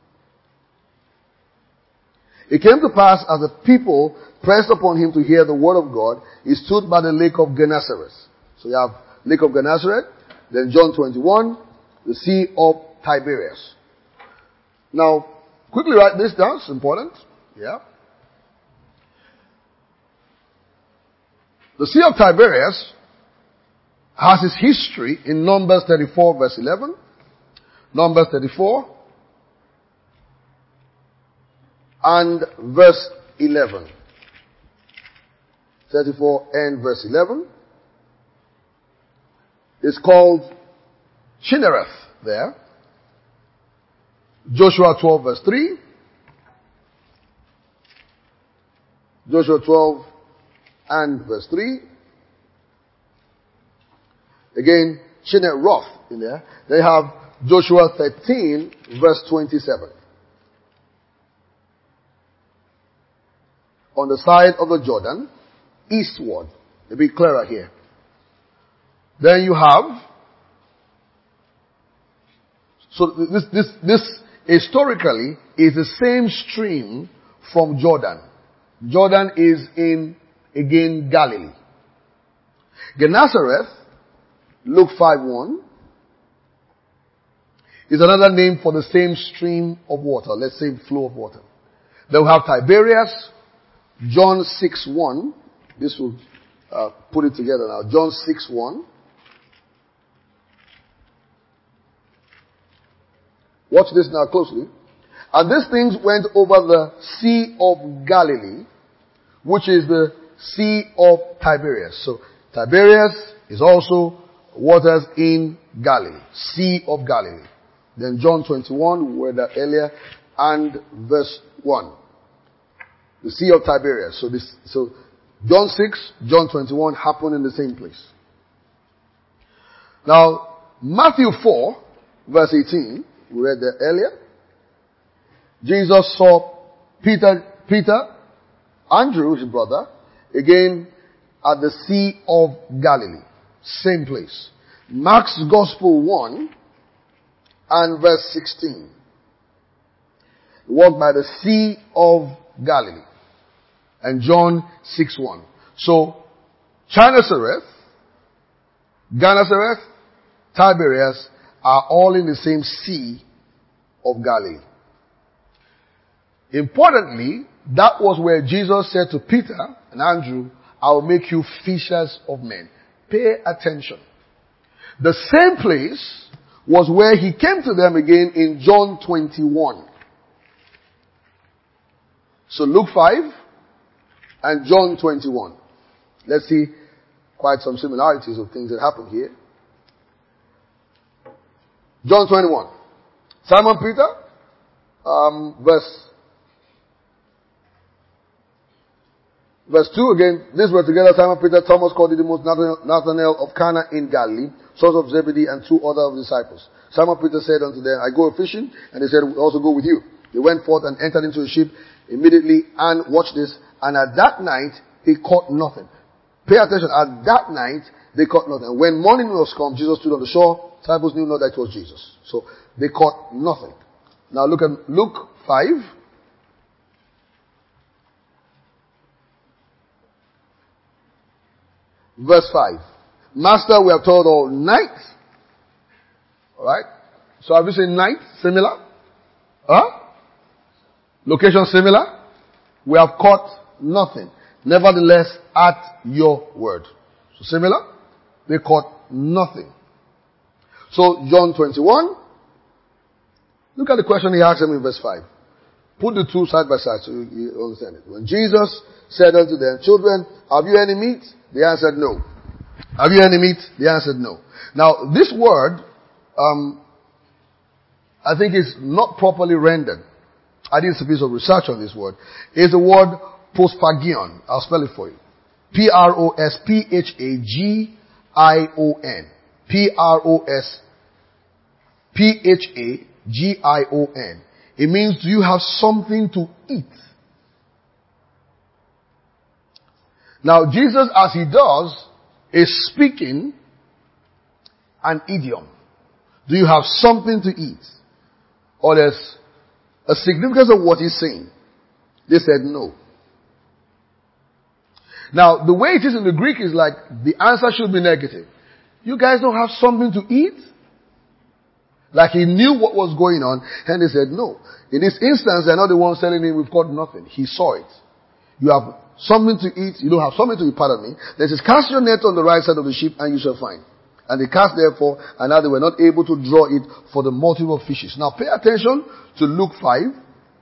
It came to pass as the people pressed upon him to hear the word of God, he stood by the lake of Gennesaret. So you have Lake of Gennesaret, then John twenty-one, the Sea of Tiberias. Now, quickly write this down, it's important. Yeah. The Sea of Tiberias has its history in Numbers thirty-four verse eleven, Numbers thirty-four and verse eleven. thirty-four and verse eleven. It's called Chinnereth there. Joshua twelve verse three. Joshua twelve and verse three. Again, Chinneroth in there. They have Joshua thirteen verse twenty-seven. On the side of the Jordan, eastward. To be clearer here. Then you have, so this, this, this historically is the same stream from Jordan. Jordan is in, again, Galilee. Gennesareth, Luke five one, is another name for the same stream of water. Let's say flow of water. Then we have Tiberias, John six one. This will uh, put it together now. John six one. Watch this now closely. And these things went over the Sea of Galilee, which is the Sea of Tiberias. So Tiberias is also waters in Galilee. Sea of Galilee. Then John twenty-one, we read that earlier, and verse one. The Sea of Tiberias. So this, so John six, John twenty-one happen in the same place. Now, Matthew four, verse eighteen, we read that earlier. Jesus saw Peter, Peter, Andrew, his brother, again at the Sea of Galilee. Same place. Mark's Gospel one and verse sixteen. Walked by the Sea of Galilee. And John six one. So, Gennesareth, Gennesareth, Tiberias are all in the same Sea of Galilee. Importantly, that was where Jesus said to Peter and Andrew, I will make you fishers of men. Pay attention. The same place was where he came to them again in John twenty-one. So Luke five and John twenty-one. Let's see quite some similarities of things that happen here. John twenty-one. Simon Peter, um, verse, verse two again. These were together Simon Peter, Thomas called Didymus, Nathanael of Cana in Galilee, sons of Zebedee, and two other of the disciples. Simon Peter said unto them, I go fishing, and they said, we also go with you. They went forth and entered into a ship immediately, and watch this, and at that night they caught nothing. Pay attention, at that night they caught nothing. When morning was come, Jesus stood on the shore. Disciples knew not that it was Jesus. So they caught nothing. Now look at Luke five. Verse five. Master, we have toiled all night. Alright. So have you seen night? Similar? Huh? Location similar? We have caught nothing. Nevertheless, at your word. So similar? They caught nothing. So John twenty-one. Look at the question he asked them in verse five. Put the two side by side so you understand it. When Jesus said unto them, children, have you any meat? They answered no. Have you any meat? They answered no. Now this word, um, I think is not properly rendered. I did a piece of research on this word. It's the word prosphagion. I'll spell it for you. P R O S P H A G I O N. P R O S P H A G I O N. It means, do you have something to eat? Now Jesus, as he does, is speaking an idiom. Do you have something to eat? Or there's a significance of what he's saying. They said no. Now, the way it is in the Greek is like the answer should be negative. You guys don't have something to eat? Like he knew what was going on, and they said no. In this instance, they're not the ones telling him we've got nothing. He saw it. You have something to eat, you don't have something to eat, pardon me. Then it says, cast your net on the right side of the ship, and you shall find. And they cast therefore, and now they were not able to draw it for the multitude of fishes. Now pay attention to Luke five.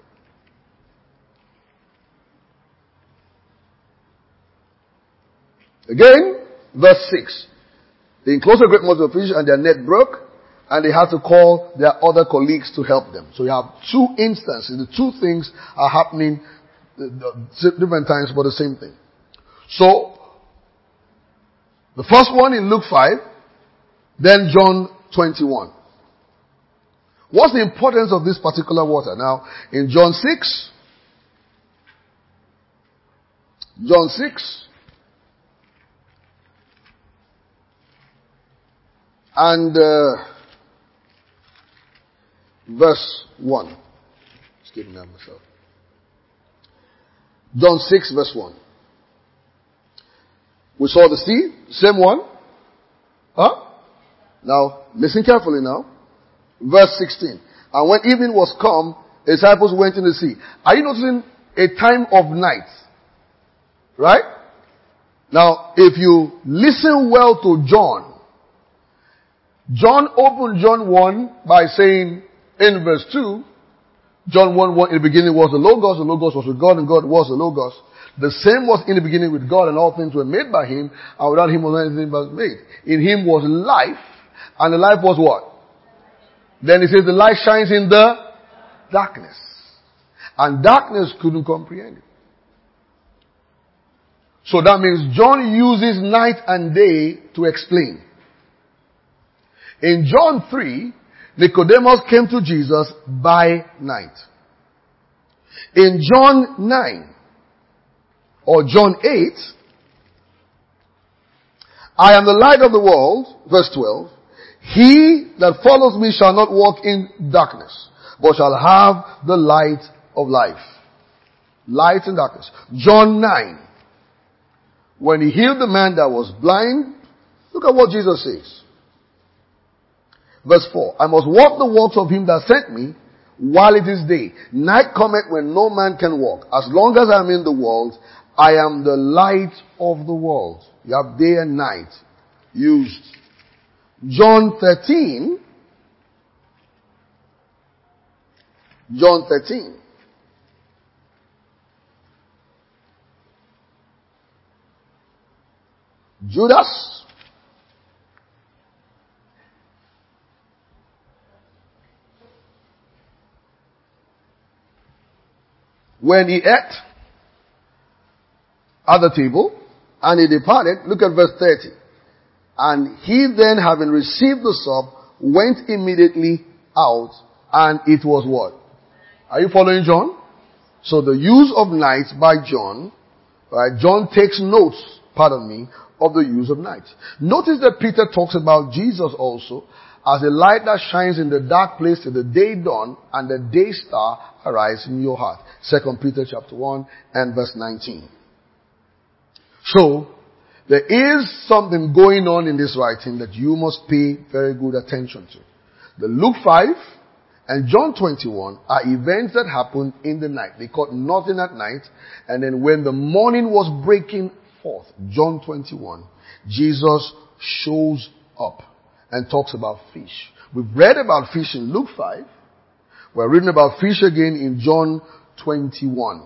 Again, verse six. They enclosed a great multitude of fishes, and their net broke, and they had to call their other colleagues to help them. So you have two instances. The two things are happening at different times, but the same thing. So, the first one in Luke five, then John twenty-one. What's the importance of this particular water? Now, in John six, John six, and uh, verse one. Excuse me, myself. John six, verse one. We saw the sea, same one. Huh? Now, listen carefully now. Verse sixteen. And when evening was come, the disciples went in the sea. Are you noticing a time of night? Right? Now, if you listen well to John, John opened John one by saying in verse two, John one one, in the beginning was the Logos, the Logos was with God, and God was the Logos. The same was in the beginning with God, and all things were made by him, and without him was anything but made. In him was life, and the life was what? Then it says the light shines in the darkness. And darkness couldn't comprehend it. So that means John uses night and day to explain. In John three, Nicodemus came to Jesus by night. In John nine, or John eight, I am the light of the world, verse twelve. He that follows me shall not walk in darkness, but shall have the light of life. Light and darkness. John nine. When he healed the man that was blind, look at what Jesus says. Verse four. I must walk the walks of him that sent me while it is day. Night cometh when no man can walk. As long as I am in the world, I am the light of the world. You have day and night used. John thirteen. John thirteen. Judas. When he ate at the table, and he departed, look at verse thirty. And he then, having received the sop, went immediately out, and it was what? Are you following John? So the use of night by John, right? John takes notes, pardon me, of the use of night. Notice that Peter talks about Jesus also as a light that shines in the dark place till the day dawn and the day star arise in your heart. Second Peter chapter one and verse nineteen. So, there is something going on in this writing that you must pay very good attention to. The Luke five and John twenty-one are events that happened in the night. They caught nothing at night, and then when the morning was breaking forth, John twenty-one, Jesus shows up and talks about fish. We've read about fish in Luke five. We're reading about fish again in John twenty-one.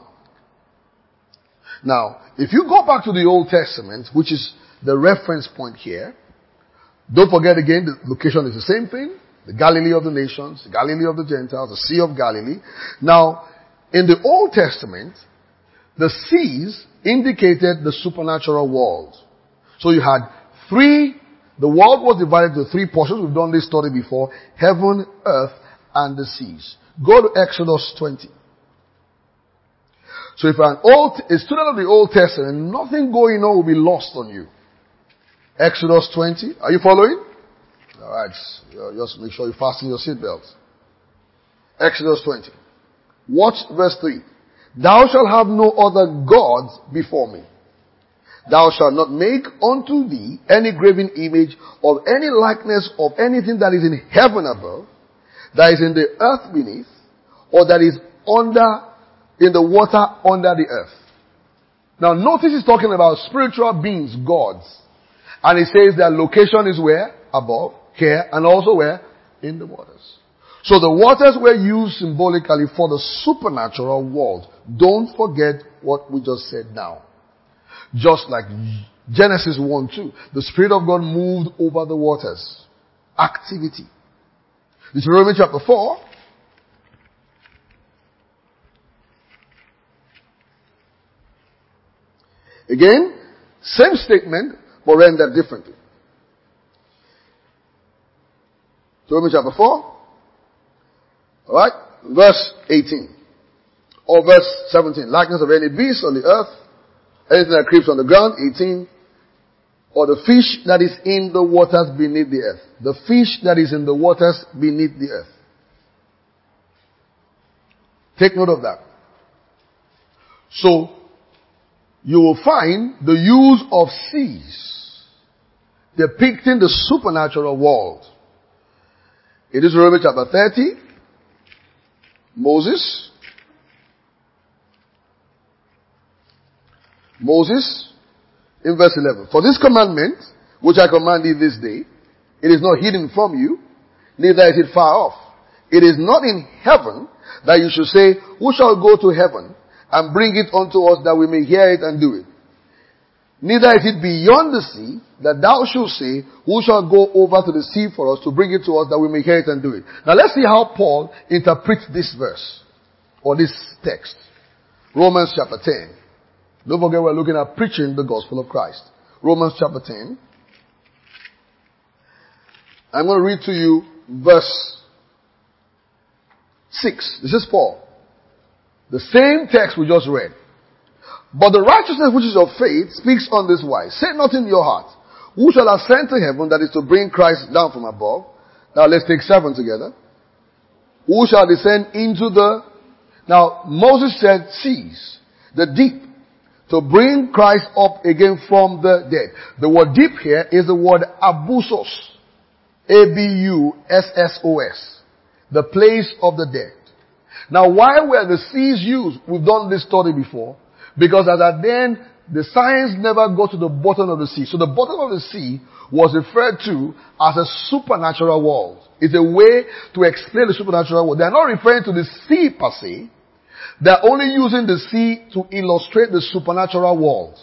Now, if you go back to the Old Testament, which is the reference point here, don't forget again, the location is the same thing. The Galilee of the nations, the Galilee of the Gentiles, the Sea of Galilee. Now, in the Old Testament, the seas indicated the supernatural world. So you had three, the world was divided into three portions. We've done this study before. Heaven, earth, and the seas. Go to Exodus twenty. So if you're an old, a student of the Old Testament, nothing going on will be lost on you. Exodus twenty. Are you following? Alright. Just make sure you fasten your seatbelts. Exodus twenty. Watch verse three. Thou shalt have no other gods before me. Thou shalt not make unto thee any graven image of any likeness of anything that is in heaven above, that is in the earth beneath, or that is under, in the water under the earth. Now notice he's talking about spiritual beings, gods. And he says their location is where? Above, here, and also where? In the waters. So the waters were used symbolically for the supernatural world. Don't forget what we just said now. Just like Genesis one two, the Spirit of God moved over the waters. Activity. Deuteronomy chapter four. Again, same statement, but rendered differently. Deuteronomy chapter four. Alright, verse eighteen. Or verse seventeen. Likeness of any beast on the earth, anything that creeps on the ground, eighteen. Or the fish that is in the waters beneath the earth. The fish that is in the waters beneath the earth. Take note of that. So, you will find the use of seas depicting the supernatural world. It is Deuteronomy chapter thirty. Moses. Moses, in verse eleven. For this commandment, which I command thee this day, it is not hidden from you, neither is it far off. It is not in heaven that you should say, who shall go to heaven and bring it unto us that we may hear it and do it? Neither is it beyond the sea that thou shalt say, who shall go over to the sea for us to bring it to us that we may hear it and do it? Now let's see how Paul interprets this verse or this text. Romans chapter ten. Don't forget we're looking at preaching the gospel of Christ. Romans chapter ten. I'm going to read to you verse six. This is Paul. The same text we just read. But the righteousness which is of faith speaks on this wise. Say not in your heart, who shall ascend to heaven, that is to bring Christ down from above? Now let's take seven together. Who shall descend into the... Now Moses said seas, the deep, to bring Christ up again from the dead. The word deep here is the word abusos. A B U S S O S. The place of the dead. Now why were the seas used? We've done this study before. Because as at then, the science never got to the bottom of the sea. So the bottom of the sea was referred to as a supernatural world. It's a way to explain the supernatural world. They are not referring to the sea per se. They are only using the sea to illustrate the supernatural world.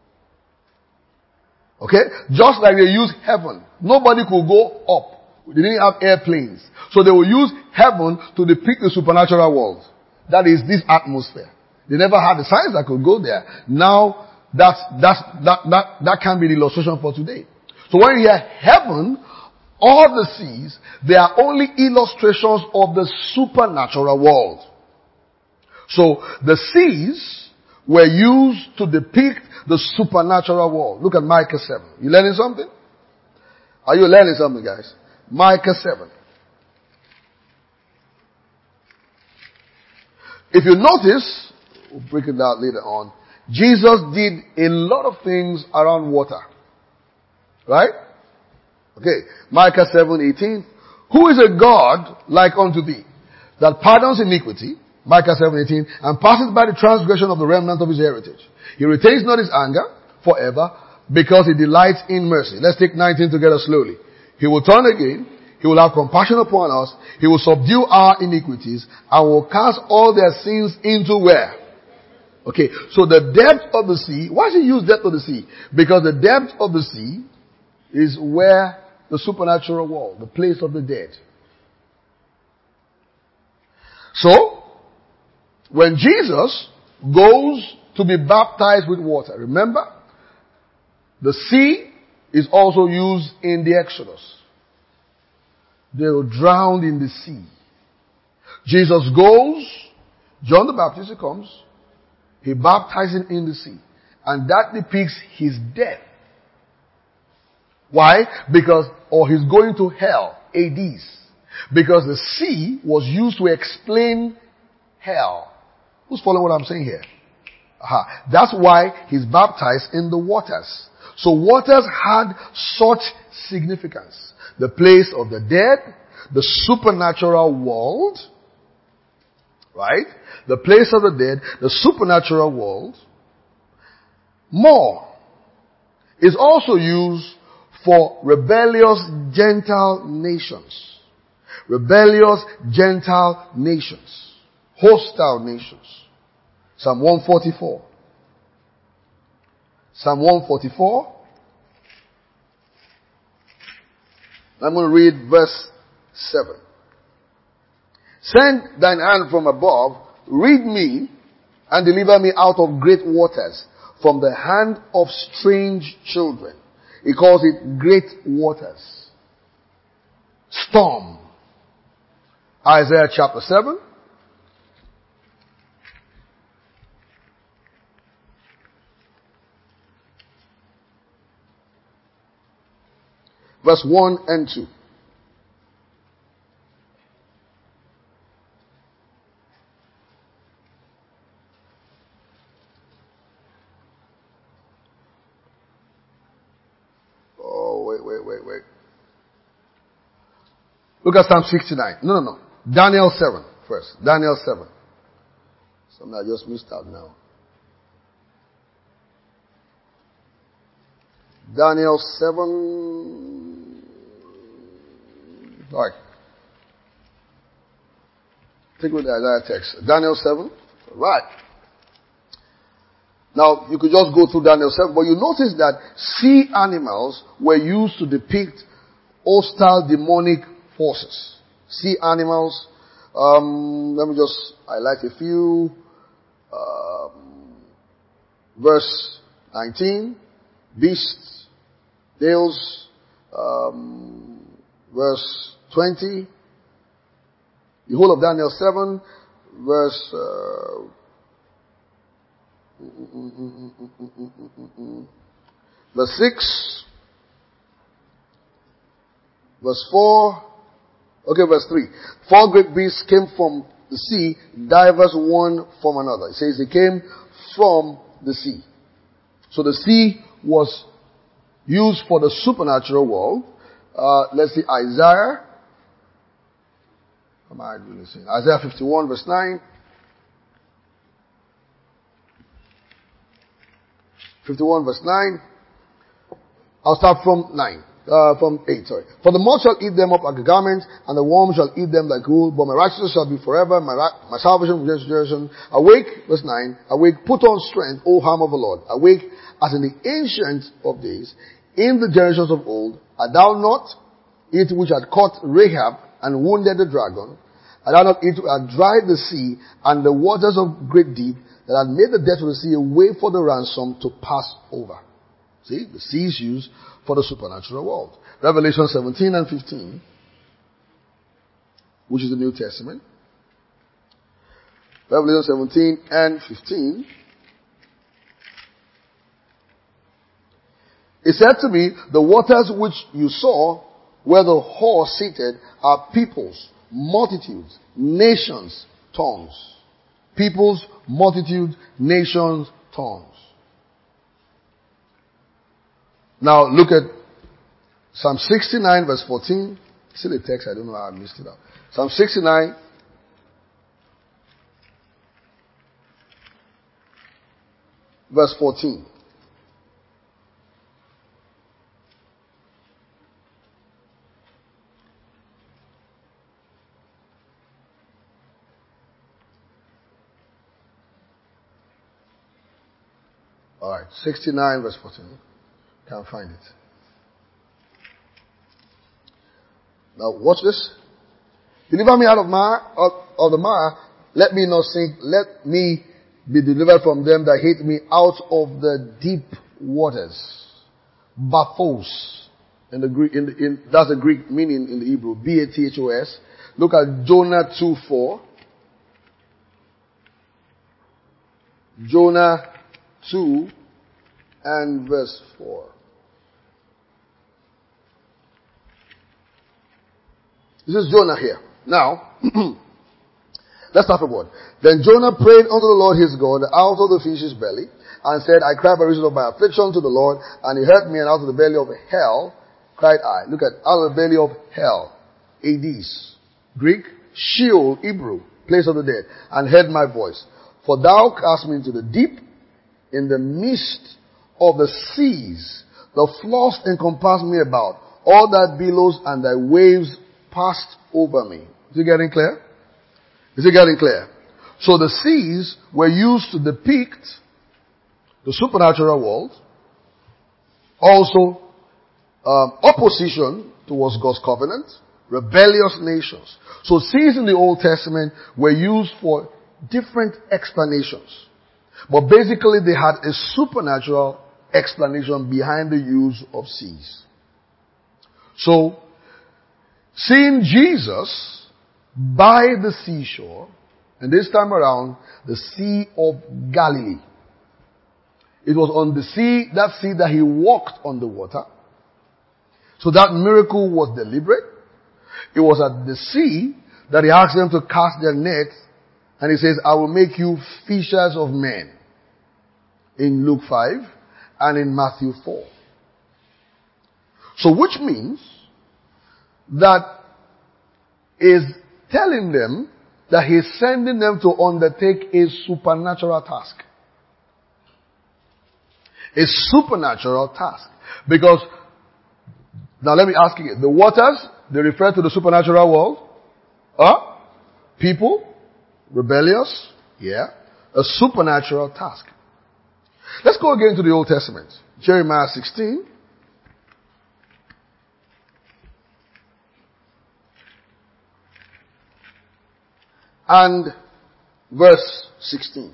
Okay? Just like they use heaven. Nobody could go up. They didn't have airplanes. So they will use heaven to depict the supernatural world. That is this atmosphere. They never had the science that could go there. Now, that's, that's, that, that, that can be the illustration for today. So when you hear heaven, all the seas, they are only illustrations of the supernatural world. So the seas were used to depict the supernatural world. Look at Micah seven. You learning something? Are you learning something, guys? Micah seven. If you notice, we'll break it down later on, Jesus did a lot of things around water. Right? Okay. Micah seven eighteen. Who is a God like unto thee, that pardons iniquity, Micah seven eighteen, and passes by the transgression of the remnant of his heritage. He retains not his anger forever, because he delights in mercy. Let's take nineteen together slowly. He will turn again. He will have compassion upon us. He will subdue our iniquities and will cast all their sins into where? Okay, so the depth of the sea, why should he use depth of the sea? Because the depth of the sea is where the supernatural world, the place of the dead. So, when Jesus goes to be baptized with water, remember, the sea is also used in the Exodus. They were drowned in the sea. Jesus goes, John the Baptist, he comes, He baptized him in the sea. And that depicts his death. Why? Because, or he's going to hell, Hades. Because the sea was used to explain hell. Who's following what I'm saying here? Aha. That's why he's baptized in the waters. So waters had such significance. The place of the dead, the supernatural world, right? The place of the dead, the supernatural world. More is also used for rebellious Gentile nations. Rebellious Gentile nations. Hostile nations. Psalm one forty-four. Psalm one forty-four. I'm going to read verse seven. Send thine hand from above, read me, and deliver me out of great waters, from the hand of strange children. He calls it great waters. Storm. Isaiah chapter seven. Verse one and two. Oh, wait, wait, wait, wait. Look at Psalm sixty-nine. No, no, no. Daniel seven first. Daniel seven. Something I just missed out now. Daniel seven. All right. Take a look at that text. Daniel seven. Right. Now, you could just go through Daniel seven, but you notice that sea animals were used to depict hostile demonic forces. Sea animals. Um, let me just highlight a few. Um, verse nineteen. Beasts. Nails. Um, verse twenty. The whole of Daniel seven. Verse... Uh, verse six. Verse four. Okay, verse three. Four great beasts came from the sea, divers one from another. It says they came from the sea. So the sea was used for the supernatural world. Uh, let's see, Isaiah. Am I really saying? Isaiah fifty-one verse nine. fifty-one verse nine. I'll start from nine. Uh, from eight, sorry. For the moth shall eat them up like a garment, and the worm shall eat them like wool, but my righteousness shall be forever, my, ra- my salvation from generation to generation. Awake, verse nine. Awake, put on strength, O arm of the Lord. Awake, as in the ancient of days, in the generations of old. Art thou not it which had caught Rahab and wounded the dragon? Art thou not it which had dried the sea and the waters of great deep, that had made the depth of the sea a way for the ransom to pass over? See, the sea is used for the supernatural world. Revelation seventeen and fifteen, which is the New Testament. Revelation seventeen and fifteen. It said to me, the waters which you saw, where the horse seated, are peoples, multitudes, nations, tongues. Peoples, multitudes, nations, tongues. Now look at Psalm sixty-nine verse fourteen. See the text, I don't know how I missed it out. Psalm sixty-nine. Verse fourteen. Alright, sixty-nine verse fourteen. Can't find it. Now watch this. Deliver me out of mar, of, of the mar. Let me not sink. Let me be delivered from them that hate me, out of the deep waters. Bathos. In the Greek, in, the, in that's the Greek meaning in the Hebrew. B A T H O S. Look at Jonah two four. Jonah two and verse four. This is Jonah here. Now, let's start from one. Then Jonah prayed unto the Lord his God out of the fish's belly, and said, I cried by reason of my affliction to the Lord, and he heard me, and out of the belly of hell cried I. Look at, out of the belly of hell. Hades, Greek, Sheol, Hebrew, place of the dead, and heard my voice. For thou cast me into the deep, in the midst of the seas. The floods encompassed me about. All thy billows and thy waves passed over me. Is it getting clear? Is it getting clear? So the seas were used to depict the supernatural world. Also, um, opposition towards God's covenant. Rebellious nations. So seas in the Old Testament were used for different explanations. But basically they had a supernatural explanation behind the use of seas. So, seeing Jesus by the seashore, and this time around, the Sea of Galilee. It was on the sea, that sea that he walked on the water. So that miracle was deliberate. It was at the sea that he asked them to cast their nets, and he says, I will make you fishers of men. In Luke five and in Matthew four. So which means that is telling them that he's sending them to undertake a supernatural task. A supernatural task. Because, now let me ask you, the waters, they refer to the supernatural world. Huh? People, rebellious, yeah. A supernatural task. Let's go again to the Old Testament. Jeremiah sixteen. And verse sixteen.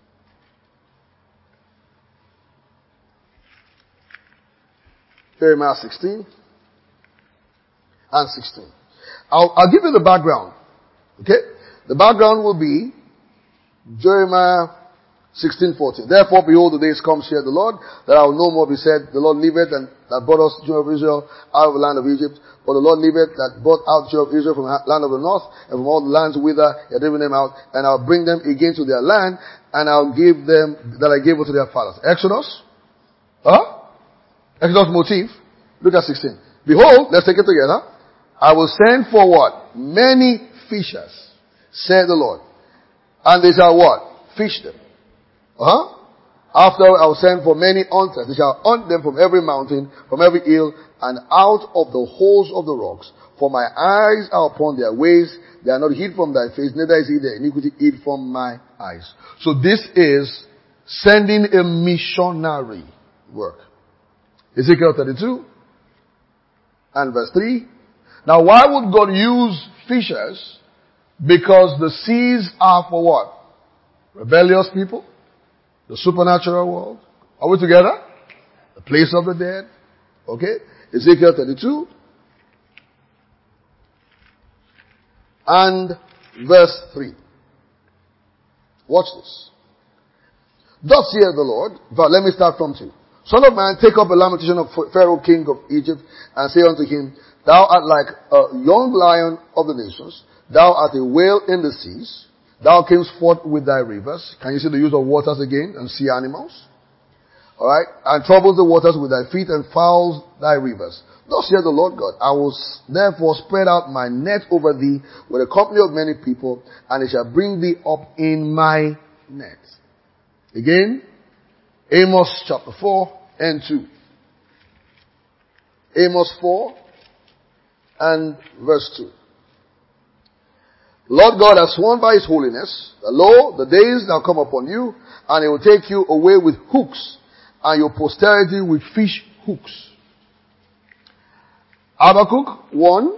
Jeremiah sixteen and sixteen. I'll, I'll give you the background. Okay? The background will be Jeremiah sixteen fourteen. Therefore, behold, the days come, saith the Lord, that I will no more be said, the Lord liveth, and that brought us, children of Israel, out of the land of Egypt. For the Lord liveth, that brought out the children of Israel from the land of the north, and from all the lands whither he had driven them out, and I'll bring them again to their land, and I'll give them that I gave unto their fathers. Exodus? Huh? Exodus motif. Look at sixteen. Behold, let's take it together. I will send for what? Many fishers, said the Lord. And they shall what? Fish them. Uh-huh. After I will send for many hunters. They shall hunt them from every mountain, from every hill, and out of the holes of the rocks. For my eyes are upon their ways. They are not hid from thy face, neither is hid their iniquity hid from my eyes. So this is sending a missionary work. Ezekiel thirty-two and verse three. Now why would God use fishers? Because the seas are for what? Rebellious people. The supernatural world. Are we together? The place of the dead. Okay. Ezekiel thirty-two. And verse three. Watch this. Thus saith the Lord. But let me start from two. Son of man, take up a lamentation of Pharaoh king of Egypt, and say unto him, Thou art like a young lion of the nations. Thou art a whale in the seas. Thou camest forth with thy rivers. Can you see the use of waters again and sea animals? Alright. And troubles the waters with thy feet and fouls thy rivers. Thus saith the Lord God, I will therefore spread out my net over thee with a company of many people, and it shall bring thee up in my net. Again, Amos chapter four and two. Amos four and verse two. Lord God has sworn by his holiness, that lo, the days now come upon you, and he will take you away with hooks, and your posterity with fish hooks. Habakkuk one,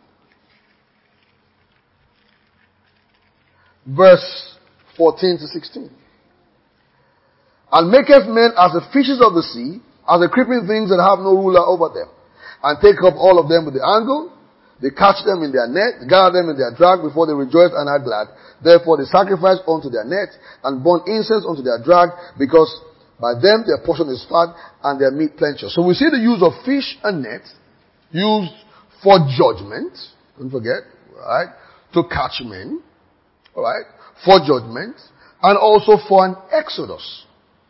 verse fourteen to sixteen. And maketh men as the fishes of the sea, as the creeping things that have no ruler over them, and take up all of them with the angle. They catch them in their net, gather them in their drag before they rejoice and are glad. Therefore they sacrifice unto their net and burn incense unto their drag, because by them their portion is fat and their meat plenteous. So we see the use of fish and net used for judgment. Don't forget, right? To catch men, alright? For judgment, and also for an exodus.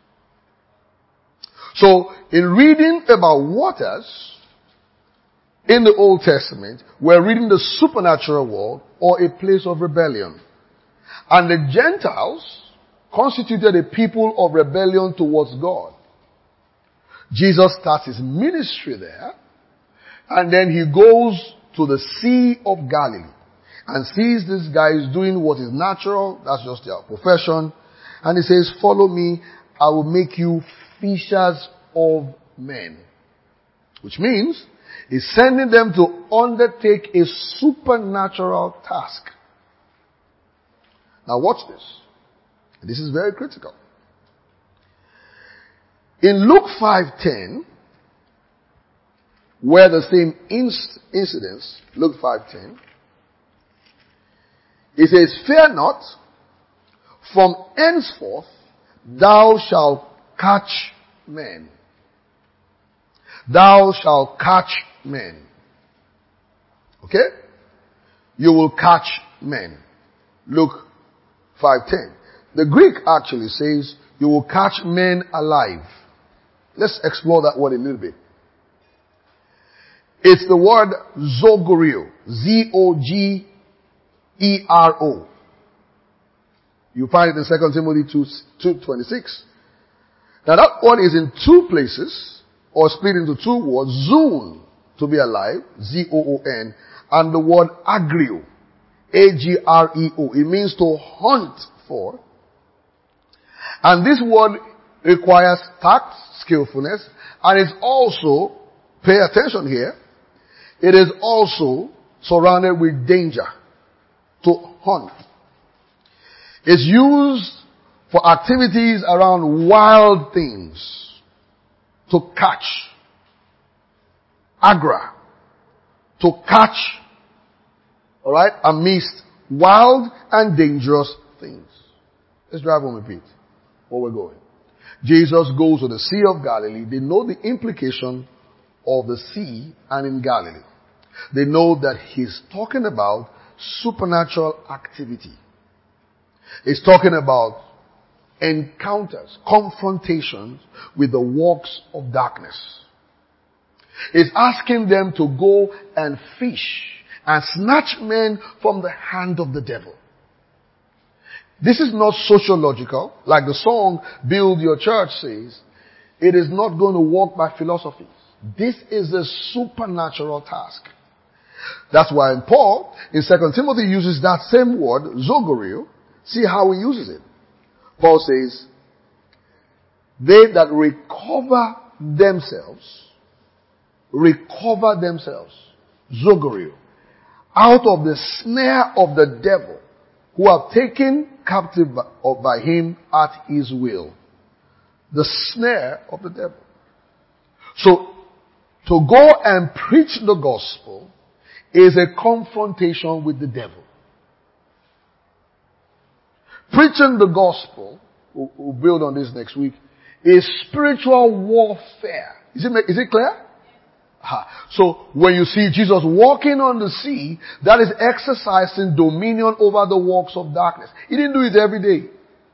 So in reading about waters in the Old Testament, we're reading the supernatural world or a place of rebellion. And the Gentiles constituted a people of rebellion towards God. Jesus starts his ministry there, and then he goes to the Sea of Galilee and sees these guys doing what is natural. That's just their profession. And he says, follow me, I will make you fishers of men. Which means he's sending them to undertake a supernatural task. Now watch this. This is very critical. In Luke five ten, where the same inc- incidents, Luke five ten, it says, fear not, from henceforth thou shalt catch men. Thou shalt catch men. Okay? You will catch men. Luke five ten. The Greek actually says, you will catch men alive. Let's explore that word a little bit. It's the word zogorio. Z O G E R O. You find it in Second Timothy two twenty-six. Now that word is in two places, or split into two words. Zoon, to be alive, Z O O N, and the word agrio, A G R E O. It means to hunt for. And this word requires tact, skillfulness, and it's also, pay attention here, it is also surrounded with danger. To hunt. It's used for activities around wild things. To catch. Agra. To catch. Alright? Amidst wild and dangerous things. Let's drive home a bit. Where we're going. Jesus goes to the Sea of Galilee. They know the implication of the sea and in Galilee. They know that he's talking about supernatural activity. He's talking about encounters, confrontations with the works of darkness. He's asking them to go and fish and snatch men from the hand of the devil. This is not sociological, like the song Build Your Church says. It is not going to work by philosophies. This is a supernatural task. That's why Paul, in Second Timothy, uses that same word, zogorio. See how he uses it. Paul says, they that recover themselves, recover themselves, zogorio, out of the snare of the devil, who are taken captive by him at his will. The snare of the devil. So, to go and preach the gospel is a confrontation with the devil. Preaching the gospel, we'll, we'll build on this next week, is spiritual warfare. Is it, is it clear? Ha. So when you see Jesus walking on the sea, that is exercising dominion over the works of darkness. He didn't do it every day.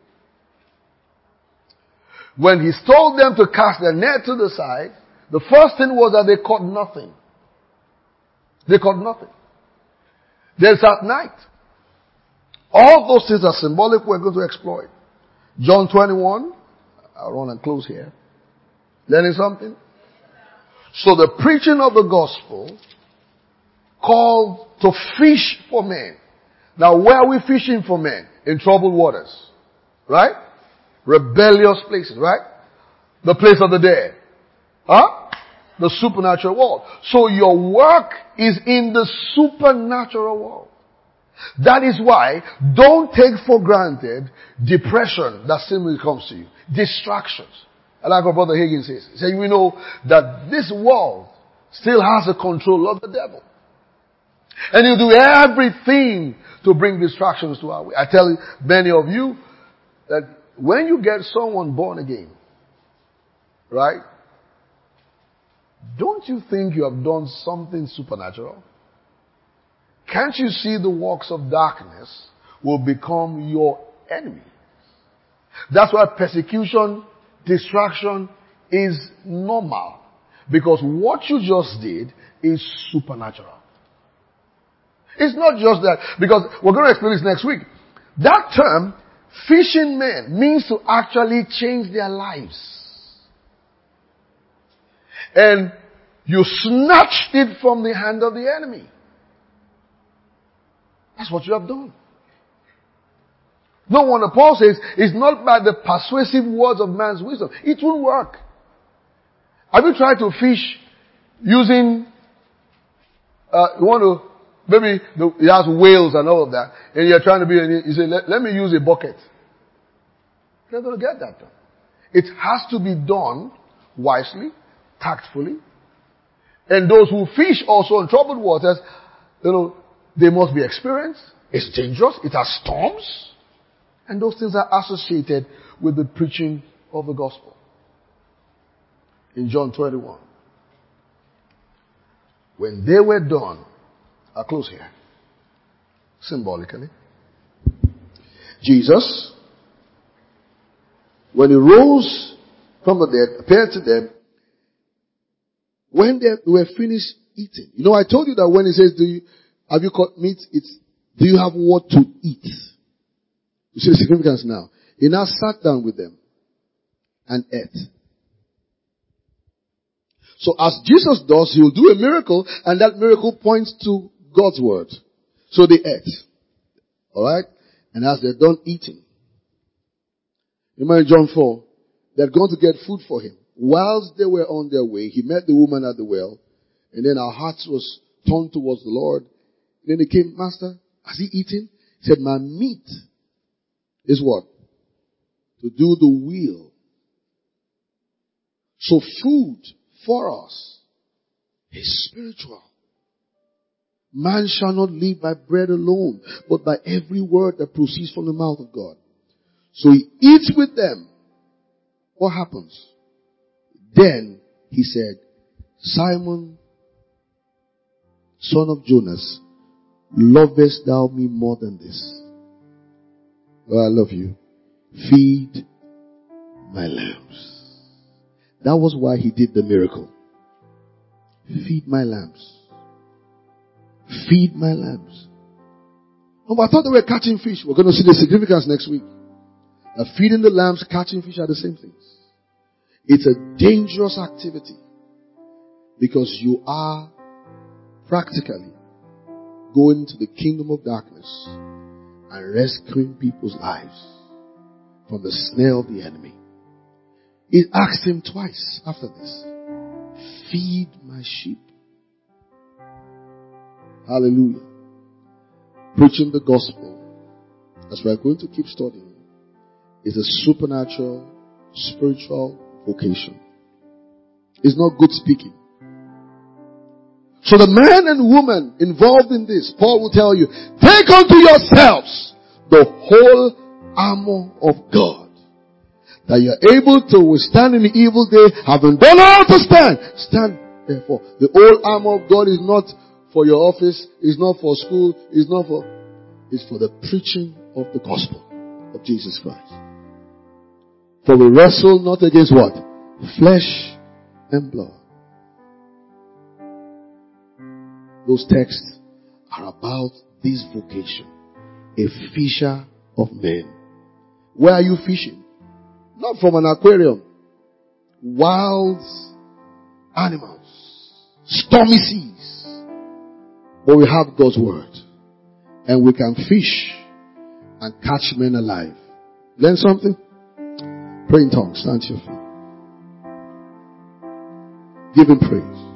When he told them to cast their net to the side, the first thing was that they caught nothing. They caught nothing. There's at night. All those things are symbolic. We're going to exploit. John twenty-one. I'll run and close here. Learning something? So the preaching of the gospel called to fish for men. Now where are we fishing for men? In troubled waters. Right? Rebellious places, right? The place of the dead. Huh? The supernatural world. So your work is in the supernatural world. That is why don't take for granted depression that simply comes to you. Distractions. I like what Brother Higgins says. He says, we know that this world still has the control of the devil. And he'll do everything to bring distractions to our way. I tell many of you that when you get someone born again, right? Don't you think you have done something supernatural? Can't you see the works of darkness will become your enemy? That's why persecution, distraction is normal. Because what you just did is supernatural. It's not just that, because we're going to explain this next week. That term, fishing men, means to actually change their lives. And you snatched it from the hand of the enemy. That's what you have done. No wonder Paul says, it's not by the persuasive words of man's wisdom. It won't work. Have you tried to fish using, uh, you want to, maybe the, it has whales and all of that, and you're trying to be, you say, let, let me use a bucket. You're not going to get that done. It has to be done wisely, tactfully. And those who fish also in troubled waters, you know, they must be experienced. It's dangerous. It has storms. And those things are associated with the preaching of the gospel. In John twenty-one. When they were done, I'll close here. Symbolically. Jesus, when he rose from the dead, appeared to them, when they were finished eating. You know, I told you that when he says, do you, have you caught meat? It's, do you have what to eat? You see the significance now. He now sat down with them and ate. So as Jesus does, he will do a miracle, and that miracle points to God's word. So they ate. Alright? And as they're done eating, remember in John four, they're going to get food for him. Whilst they were on their way, he met the woman at the well, and then our hearts was turned towards the Lord. Then they came, Master, has he eaten? He said, my meat is what? To do the will. So food for us is spiritual. Man shall not live by bread alone, but by every word that proceeds from the mouth of God. So he eats with them. What happens? Then he said, Simon, son of Jonas, lovest thou me more than this? Oh, I love you. Feed my lambs. That was why he did the miracle. Feed my lambs. Feed my lambs. Oh, but I thought they were catching fish. We're going to see the significance next week. That feeding the lambs, catching fish are the same things. It's a dangerous activity because you are practically going to the kingdom of darkness and rescuing people's lives from the snare of the enemy. He asked him twice after this, feed my sheep. Hallelujah. Preaching the gospel, as we are going to keep studying, is a supernatural, spiritual vocation. It's not good speaking. So the man and woman involved in this, Paul will tell you, take unto yourselves the whole armor of God, that you are able to withstand in the evil day, having done all to stand. Stand therefore. The whole armor of God is not for your office, is not for school, is not for, it's for the preaching of the gospel of Jesus Christ. For we wrestle not against what? Flesh and blood. Those texts are about this vocation. A fisher of men. Where are you fishing? Not from an aquarium. Wild animals. Stormy seas. But we have God's word. And we can fish and catch men alive. Learn something? Pray in tongues. Stand to your feet. Give him praise.